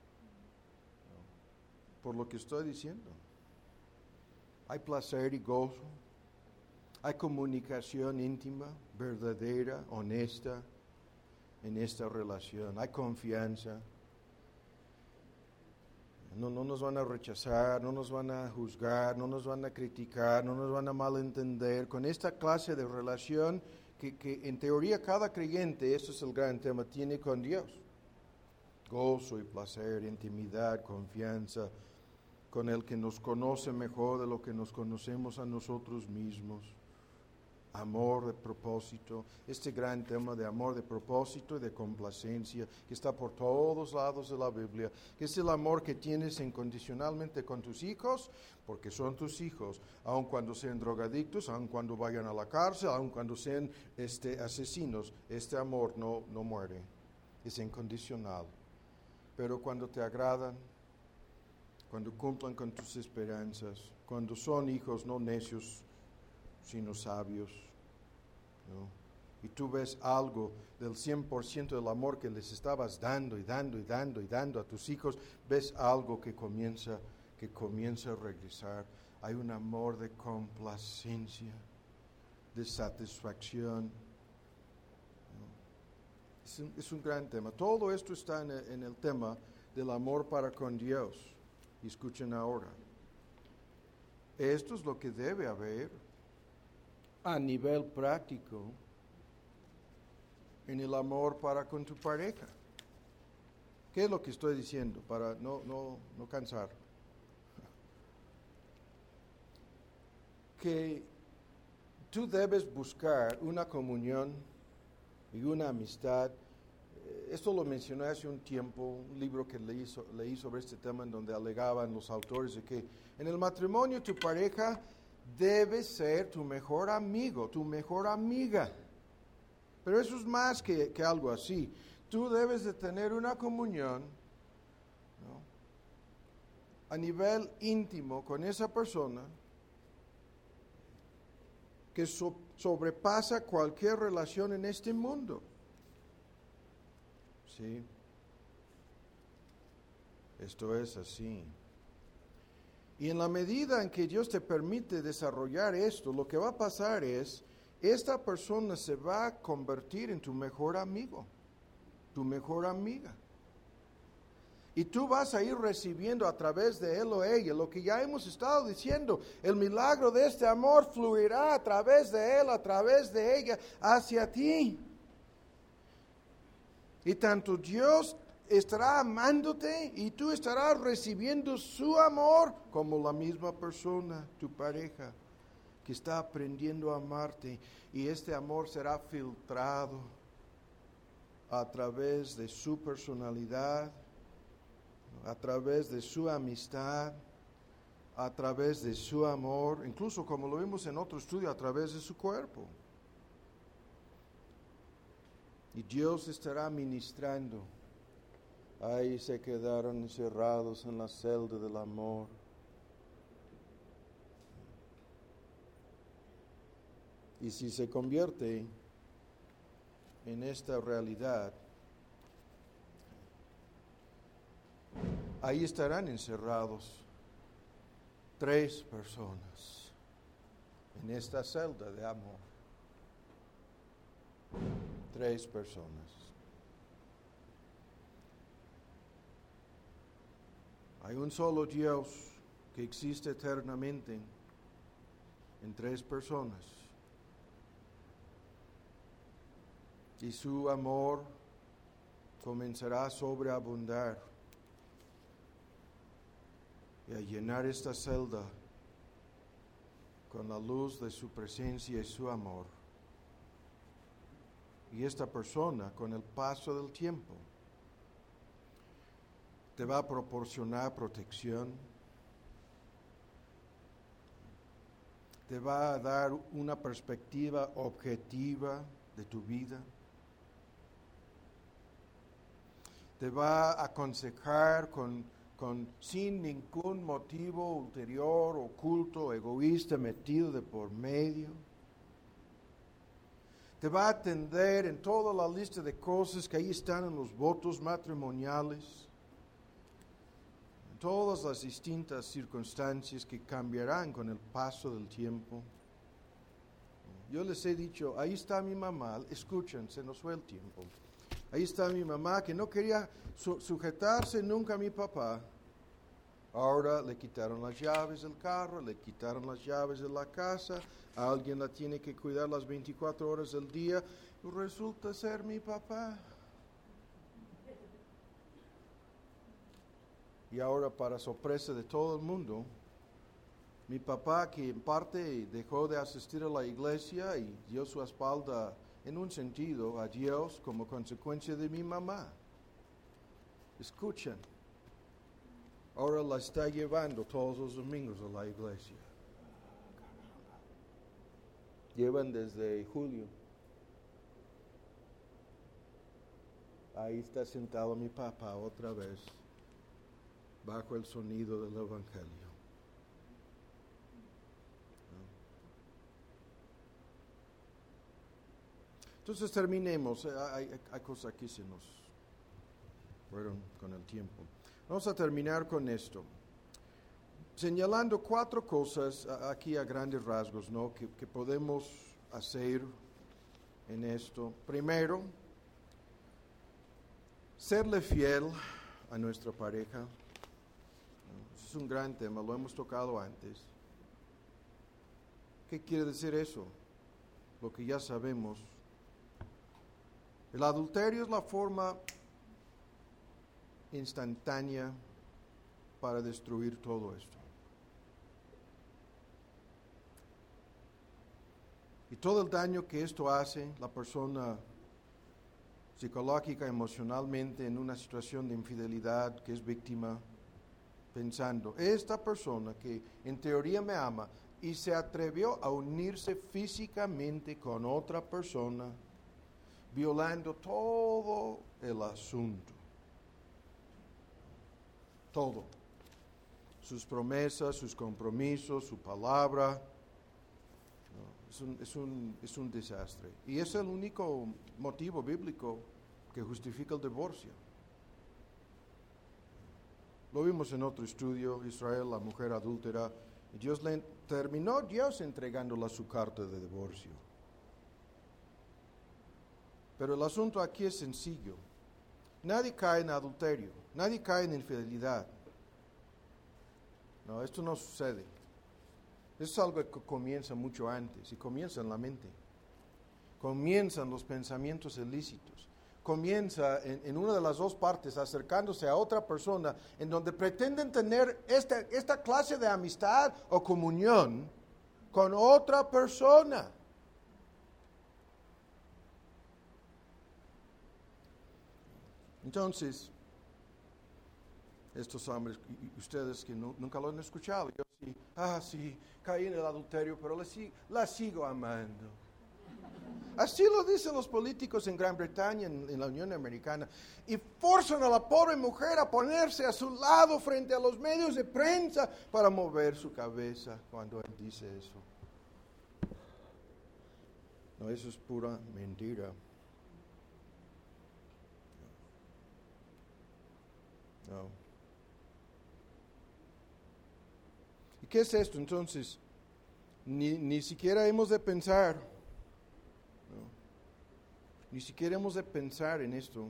Por lo que estoy diciendo, hay placer y gozo, hay comunicación íntima, verdadera, honesta en esta relación, hay confianza. No nos van a rechazar, no nos van a juzgar, no nos van a criticar, no nos van a malentender. Con esta clase de relación que en teoría cada creyente, eso es el gran tema, tiene con Dios. Gozo y placer, intimidad, confianza, con el que nos conoce mejor de lo que nos conocemos a nosotros mismos. Amor de propósito, este gran tema de amor de propósito y de complacencia que está por todos lados de la Biblia, que es el amor que tienes incondicionalmente con tus hijos, porque son tus hijos, aun cuando sean drogadictos, aun cuando vayan a la cárcel, aun cuando sean asesinos, este amor no muere, es incondicional. Pero cuando te agradan, cuando cumplan con tus esperanzas, cuando son hijos no necios, sino sabios, ¿no? Y tú ves algo del 100% del amor que les estabas dando y dando a tus hijos, ves algo que comienza a regresar. Hay un amor de complacencia, de satisfacción, ¿no? Es un gran tema. Todo esto está en el tema del amor para con Dios. Y escuchen ahora. Esto es lo que debe haber a nivel práctico en el amor para con tu pareja. ¿Qué es lo que estoy diciendo? Para no cansar. Que tú debes buscar una comunión y una amistad. Esto lo mencioné hace un tiempo, un libro que leí sobre este tema en donde alegaban los autores de que en el matrimonio tu pareja debe ser tu mejor amigo, tu mejor amiga. Pero eso es más que algo así. Tú debes de tener una comunión, ¿no?, a nivel íntimo con esa persona que sobrepasa cualquier relación en este mundo. ¿Sí? Esto es así. Y en la medida en que Dios te permite desarrollar esto, lo que va a pasar es, esta persona se va a convertir en tu mejor amigo, tu mejor amiga. Y tú vas a ir recibiendo a través de él o ella lo que ya hemos estado diciendo. El milagro de este amor fluirá a través de él, a través de ella, hacia ti. Y tanto Dios estará amándote y tú estarás recibiendo su amor como la misma persona, tu pareja, que está aprendiendo a amarte. Y este amor será filtrado a través de su personalidad, a través de su amistad, a través de su amor, incluso como lo vimos en otro estudio, a través de su cuerpo. Y Dios estará ministrando. Ahí se quedaron encerrados en la celda del amor. Y si se convierte en esta realidad, ahí estarán encerrados 3 personas en esta celda de amor. 3 personas. Hay un solo Dios que existe eternamente en 3 personas. Y su amor comenzará a sobreabundar y a llenar esta celda con la luz de su presencia y su amor. Y esta persona, con el paso del tiempo, te va a proporcionar protección, te va a dar una perspectiva objetiva de tu vida, te va a aconsejar sin ningún motivo ulterior, oculto, egoísta, metido de por medio. Te va a atender en toda la lista de cosas que ahí están en los votos matrimoniales, en todas las distintas circunstancias que cambiarán con el paso del tiempo. Yo les he dicho, ahí está mi mamá, escuchen, se nos fue el tiempo. Ahí está mi mamá que no quería sujetarse nunca a mi papá. Ahora le quitaron las llaves del carro, le quitaron las llaves de la casa, alguien la tiene que cuidar las 24 horas del día. Resulta ser mi papá. Y ahora, para sorpresa de todo el mundo, mi papá, que en parte dejó de asistir a la iglesia y dio su espalda en un sentido a Dios como consecuencia de mi mamá. Escuchen, ahora la está llevando todos los domingos a la iglesia. Llevan desde julio. Ahí está sentado mi papá otra vez, bajo el sonido del Evangelio. Entonces terminemos. Hay cosas que se nos fueron con el tiempo. Vamos a terminar con esto, señalando 4 cosas aquí a grandes rasgos, ¿no? que podemos hacer en esto. Primero, serle fiel a nuestra pareja. Es un gran tema, lo hemos tocado antes. ¿Qué quiere decir eso? Lo que ya sabemos. El adulterio es la forma instantánea para destruir todo esto. Y todo el daño que esto hace, la persona psicológica, emocionalmente, en una situación de infidelidad, que es víctima, pensando, esta persona que en teoría me ama y se atrevió a unirse físicamente con otra persona, violando todo el asunto. Todo. Sus promesas, sus compromisos, su palabra. Es un desastre. Y es el único motivo bíblico que justifica el divorcio. Lo vimos en otro estudio, Israel, la mujer adúltera. Terminó Dios entregándola su carta de divorcio. Pero el asunto aquí es sencillo. Nadie cae en adulterio, nadie cae en infidelidad. No, esto no sucede. Es algo que comienza mucho antes y comienza en la mente. Comienzan los pensamientos ilícitos. Comienza en una de las dos partes acercándose a otra persona en donde pretenden tener esta clase de amistad o comunión con otra persona. Entonces, estos hombres, y ustedes que nunca lo han escuchado, yo sí, caí en el adulterio, pero la sigo amando. Así lo dicen los políticos en Gran Bretaña, en la Unión Americana, y forzan a la pobre mujer a ponerse a su lado frente a los medios de prensa para mover su cabeza cuando él dice eso. No, eso es pura mentira. No. ¿Y qué es esto entonces? Ni siquiera hemos de pensar, ¿no? Ni siquiera hemos de pensar en esto,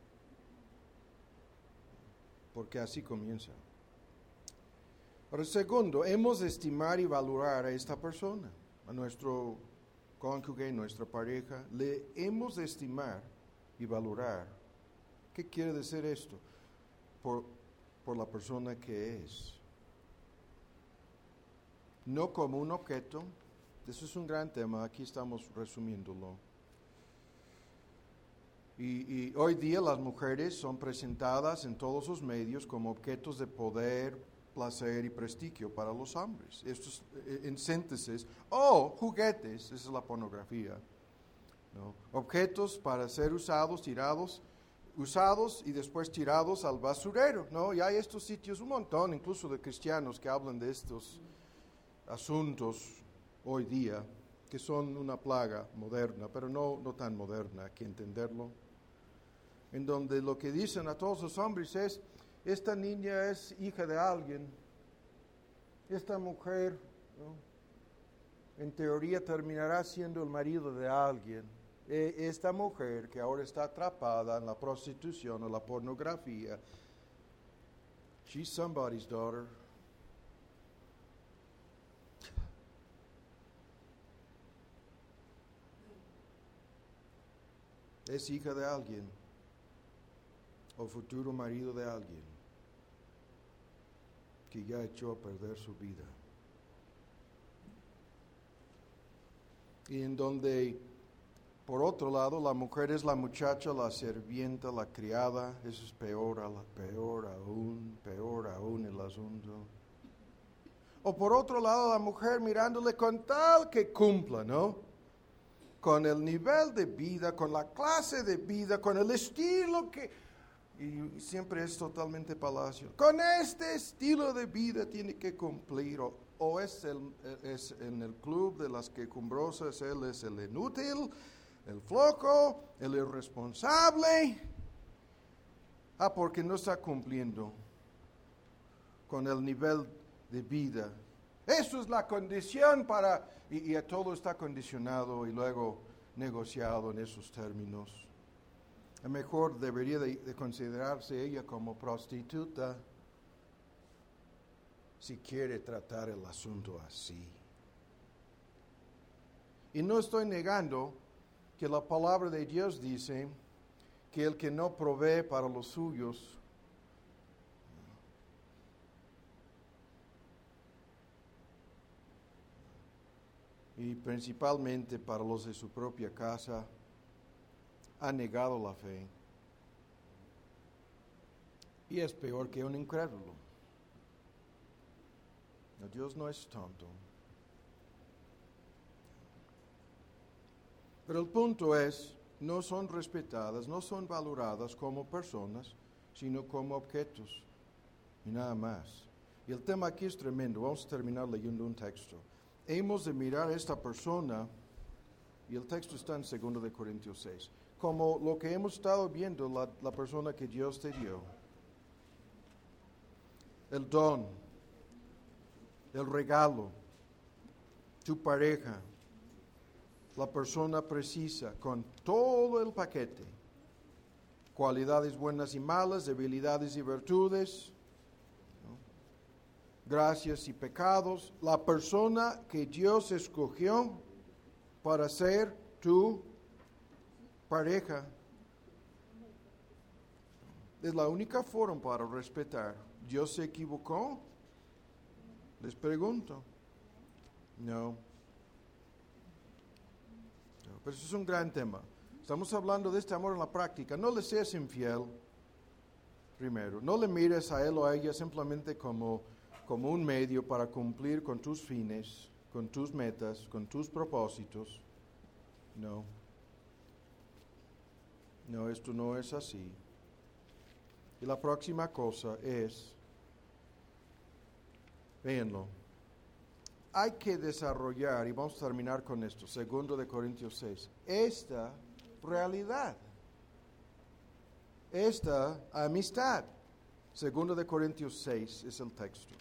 porque así comienza. Pero segundo, hemos de estimar y valorar a esta persona, a nuestro cónyuge, nuestra pareja. Le hemos de estimar y valorar. ¿Qué quiere decir esto? Por la persona que es. No como un objeto. Eso es un gran tema, aquí estamos resumiéndolo. Y hoy día las mujeres son presentadas en todos los medios como objetos de poder, placer y prestigio para los hombres. Esto es, en síntesis, juguetes, esa es la pornografía, ¿no? Objetos para ser usados y después tirados al basurero, ¿no? Y hay estos sitios, un montón, incluso de cristianos que hablan de estos asuntos hoy día, que son una plaga moderna, pero no tan moderna, hay que entenderlo, en donde lo que dicen a todos los hombres es, esta niña es hija de alguien, esta mujer, ¿no?, en teoría terminará siendo el marido de alguien. Esta mujer que ahora está atrapada en la prostitución o la pornografía, She's somebody's daughter. Es hija de alguien o futuro marido de alguien que ya echó a perder su vida. Y en donde, por otro lado, la mujer es la muchacha, la sirvienta, la criada, eso es peor aún el asunto. O por otro lado, la mujer mirándole con tal que cumpla, ¿no? Con el nivel de vida, con la clase de vida, con el estilo que... Y siempre es totalmente palacio. Con este estilo de vida tiene que cumplir. O es en el club de las quejumbrosas, él es el inútil, el flojo, el irresponsable. Porque no está cumpliendo con el nivel de vida. Eso es la condición para... Y todo está condicionado y luego negociado en esos términos. A lo mejor debería de considerarse ella como prostituta si quiere tratar el asunto así. Y no estoy negando que la palabra de Dios dice que el que no provee para los suyos y principalmente para los de su propia casa, ha negado la fe. Y es peor que un incrédulo. Dios no es tonto. Pero el punto es, no son respetadas, no son valoradas como personas, sino como objetos. Y nada más. Y el tema aquí es tremendo. Vamos a terminar leyendo un texto. Hemos de mirar a esta persona, y el texto está en 2 de Corintios 6, como lo que hemos estado viendo, la persona que Dios te dio. El don, el regalo, tu pareja, la persona precisa, con todo el paquete, cualidades buenas y malas, debilidades y virtudes, gracias y pecados, la persona que Dios escogió para ser tu pareja. Es la única forma para respetar. ¿Dios se equivocó? Les pregunto. No. Pero eso es un gran tema. Estamos hablando de este amor en la práctica. No le seas infiel, primero. No le mires a él o a ella simplemente como un medio para cumplir con tus fines, con tus metas, con tus propósitos. No. No, esto no es así. Y la próxima cosa es, véanlo, hay que desarrollar, y vamos a terminar con esto, 2 de Corintios 6, esta realidad, esta amistad. 2 de Corintios 6 es el texto.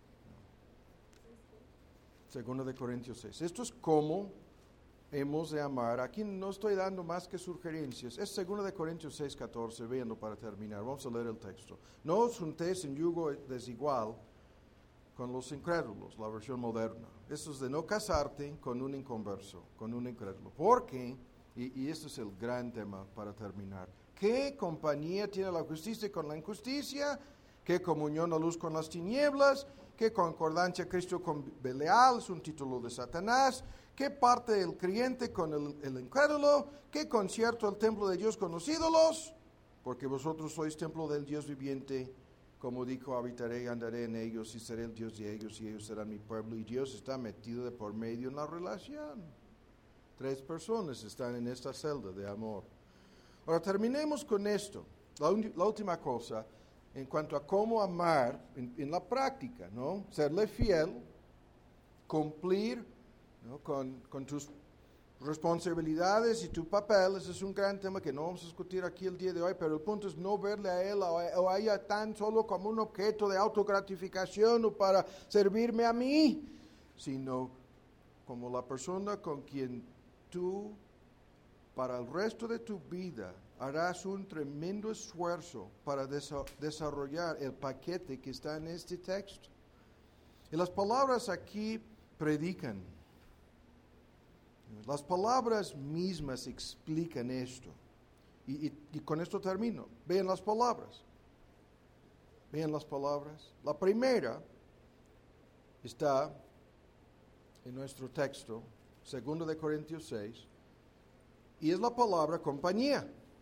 2 de Corintios 6. Esto es cómo hemos de amar. Aquí no estoy dando más que sugerencias. Es 2 de Corintios 6, 14. Véanlo para terminar. Vamos a leer el texto. No os juntéis en yugo desigual con los incrédulos, la versión moderna. Eso es de no casarte con un inconverso, con un incrédulo. Porque, y esto es el gran tema para terminar, ¿qué compañía tiene la justicia con la injusticia? ¿Qué comunión la luz con las tinieblas? ¿Qué concordancia Cristo con Belial? Es un título de Satanás. ¿Qué parte el creyente con el incrédulo? ¿Qué concierto el templo de Dios con los ídolos? Porque vosotros sois templo del Dios viviente. Como dijo, habitaré y andaré en ellos y seré el Dios de ellos y ellos serán mi pueblo. Y Dios está metido de por medio en la relación. 3 personas están en esta celda de amor. Ahora terminemos con esto. La última cosa, en cuanto a cómo amar en la práctica, ¿no? Serle fiel, cumplir, ¿no? con tus responsabilidades y tu papel. Ese es un gran tema que no vamos a discutir aquí el día de hoy, pero el punto es no verle a él o a ella tan solo como un objeto de autogratificación o para servirme a mí, sino como la persona con quien tú, para el resto de tu vida, harás un tremendo esfuerzo para desarrollar el paquete que está en este texto. Y las palabras aquí predican. Las palabras mismas explican esto. Y con esto termino. Vean las palabras. Vean las palabras. La primera está en nuestro texto, 2 de Corintios 6, y es la palabra compañía.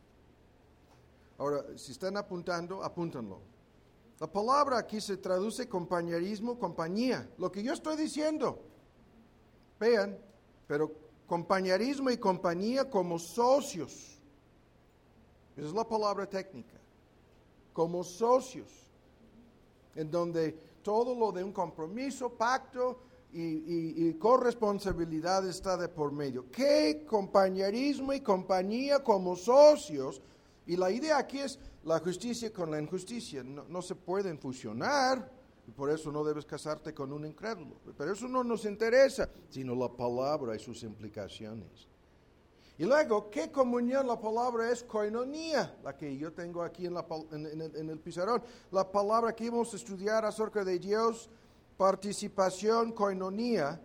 Ahora, si están apuntando, apúntanlo. La palabra aquí se traduce compañerismo, compañía. Lo que yo estoy diciendo. Vean, pero compañerismo y compañía como socios. Esa es la palabra técnica. Como socios. En donde todo lo de un compromiso, pacto y corresponsabilidad está de por medio. ¿Qué compañerismo y compañía como socios? Y la idea aquí es la justicia con la injusticia. No se pueden fusionar, y por eso no debes casarte con un incrédulo. Pero eso no nos interesa, sino la palabra y sus implicaciones. Y luego, ¿qué comunión? La palabra es koinonía, la que yo tengo aquí en el pizarrón. La palabra que vamos a estudiar acerca de Dios, participación, koinonía.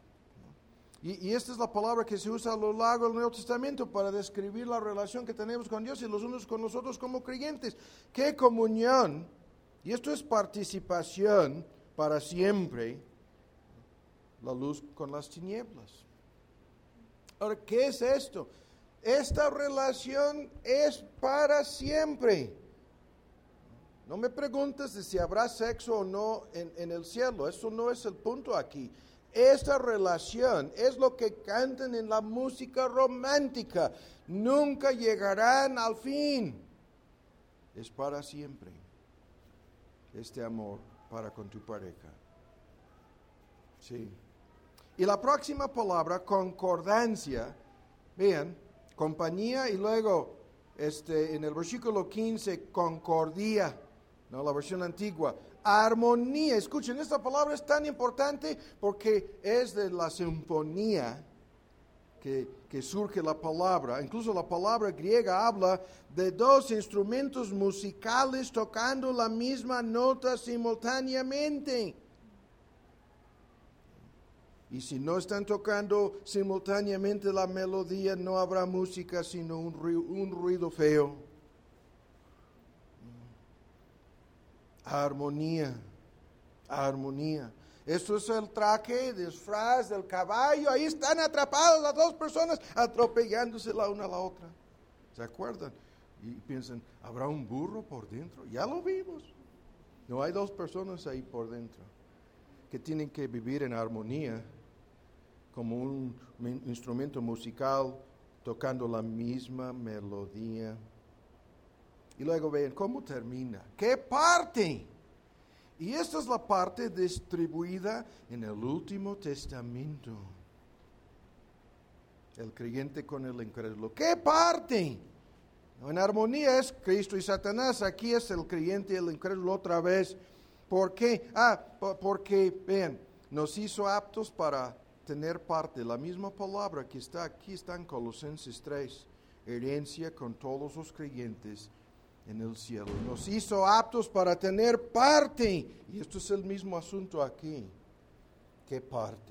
Y esta es la palabra que se usa a lo largo del Nuevo Testamento para describir la relación que tenemos con Dios y los unos con los otros como creyentes. ¿Qué comunión? Y esto es participación para siempre, la luz con las tinieblas. Ahora, ¿qué es esto? Esta relación es para siempre. No me preguntes de si habrá sexo o no en el cielo. Eso no es el punto aquí. Esta relación es lo que cantan en la música romántica. Nunca llegarán al fin. Es para siempre. Este amor para con tu pareja. Sí. Y la próxima palabra, concordancia, vean, compañía y luego en el versículo 15, concordía, no la versión antigua, armonía. Escuchen, esta palabra es tan importante porque es de la sinfonía que surge la palabra. Incluso la palabra griega habla de dos instrumentos musicales tocando la misma nota simultáneamente. Y si no están tocando simultáneamente la melodía, no habrá música, sino un ruido feo. Armonía, armonía. Esto es el traje, disfraz del caballo. Ahí están atrapadas las dos personas, atropellándose la una a la otra. ¿Se acuerdan? Y piensan, ¿habrá un burro por dentro? Ya lo vimos. No hay dos personas ahí por dentro que tienen que vivir en armonía, como un instrumento musical, tocando la misma melodía. Y luego vean cómo termina. ¿Qué parte? Y esta es la parte distribuida en el Último Testamento. El creyente con el incrédulo. ¿Qué parte? En armonía es Cristo y Satanás. Aquí es el creyente y el incrédulo otra vez. ¿Por qué? Porque, vean, nos hizo aptos para tener parte. La misma palabra que está aquí está en Colosenses 3. Herencia con todos los creyentes en el cielo. Nos hizo aptos para tener parte. Y esto es el mismo asunto aquí. ¿Qué parte?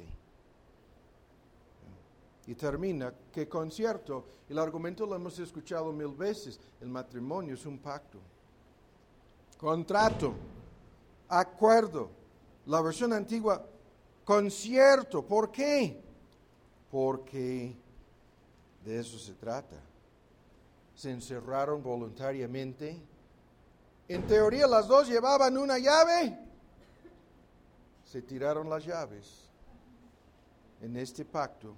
Y termina, ¿qué concierto? El argumento lo hemos escuchado 1000 veces. El matrimonio es un pacto. Contrato. Acuerdo. La versión antigua, concierto. ¿Por qué? Porque de eso se trata. Se encerraron voluntariamente. En teoría las dos llevaban una llave. Se tiraron las llaves en este pacto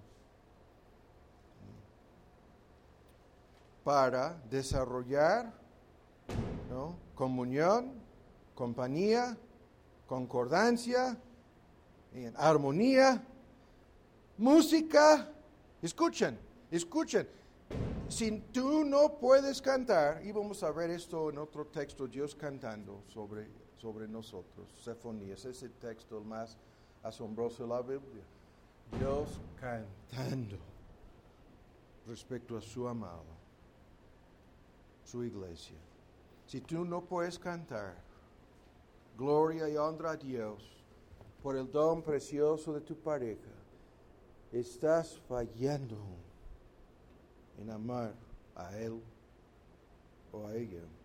para desarrollar, ¿no?, comunión, compañía, concordancia, armonía, música. Escuchen. Si tú no puedes cantar, y vamos a ver esto en otro texto, Dios cantando sobre nosotros, Sinfonías, es el texto el más asombroso de la Biblia. Dios cantando respecto a su amado. su iglesia. Si tú no puedes cantar gloria y honra a Dios por el don precioso de tu pareja, estás fallando en amar a él o a ella.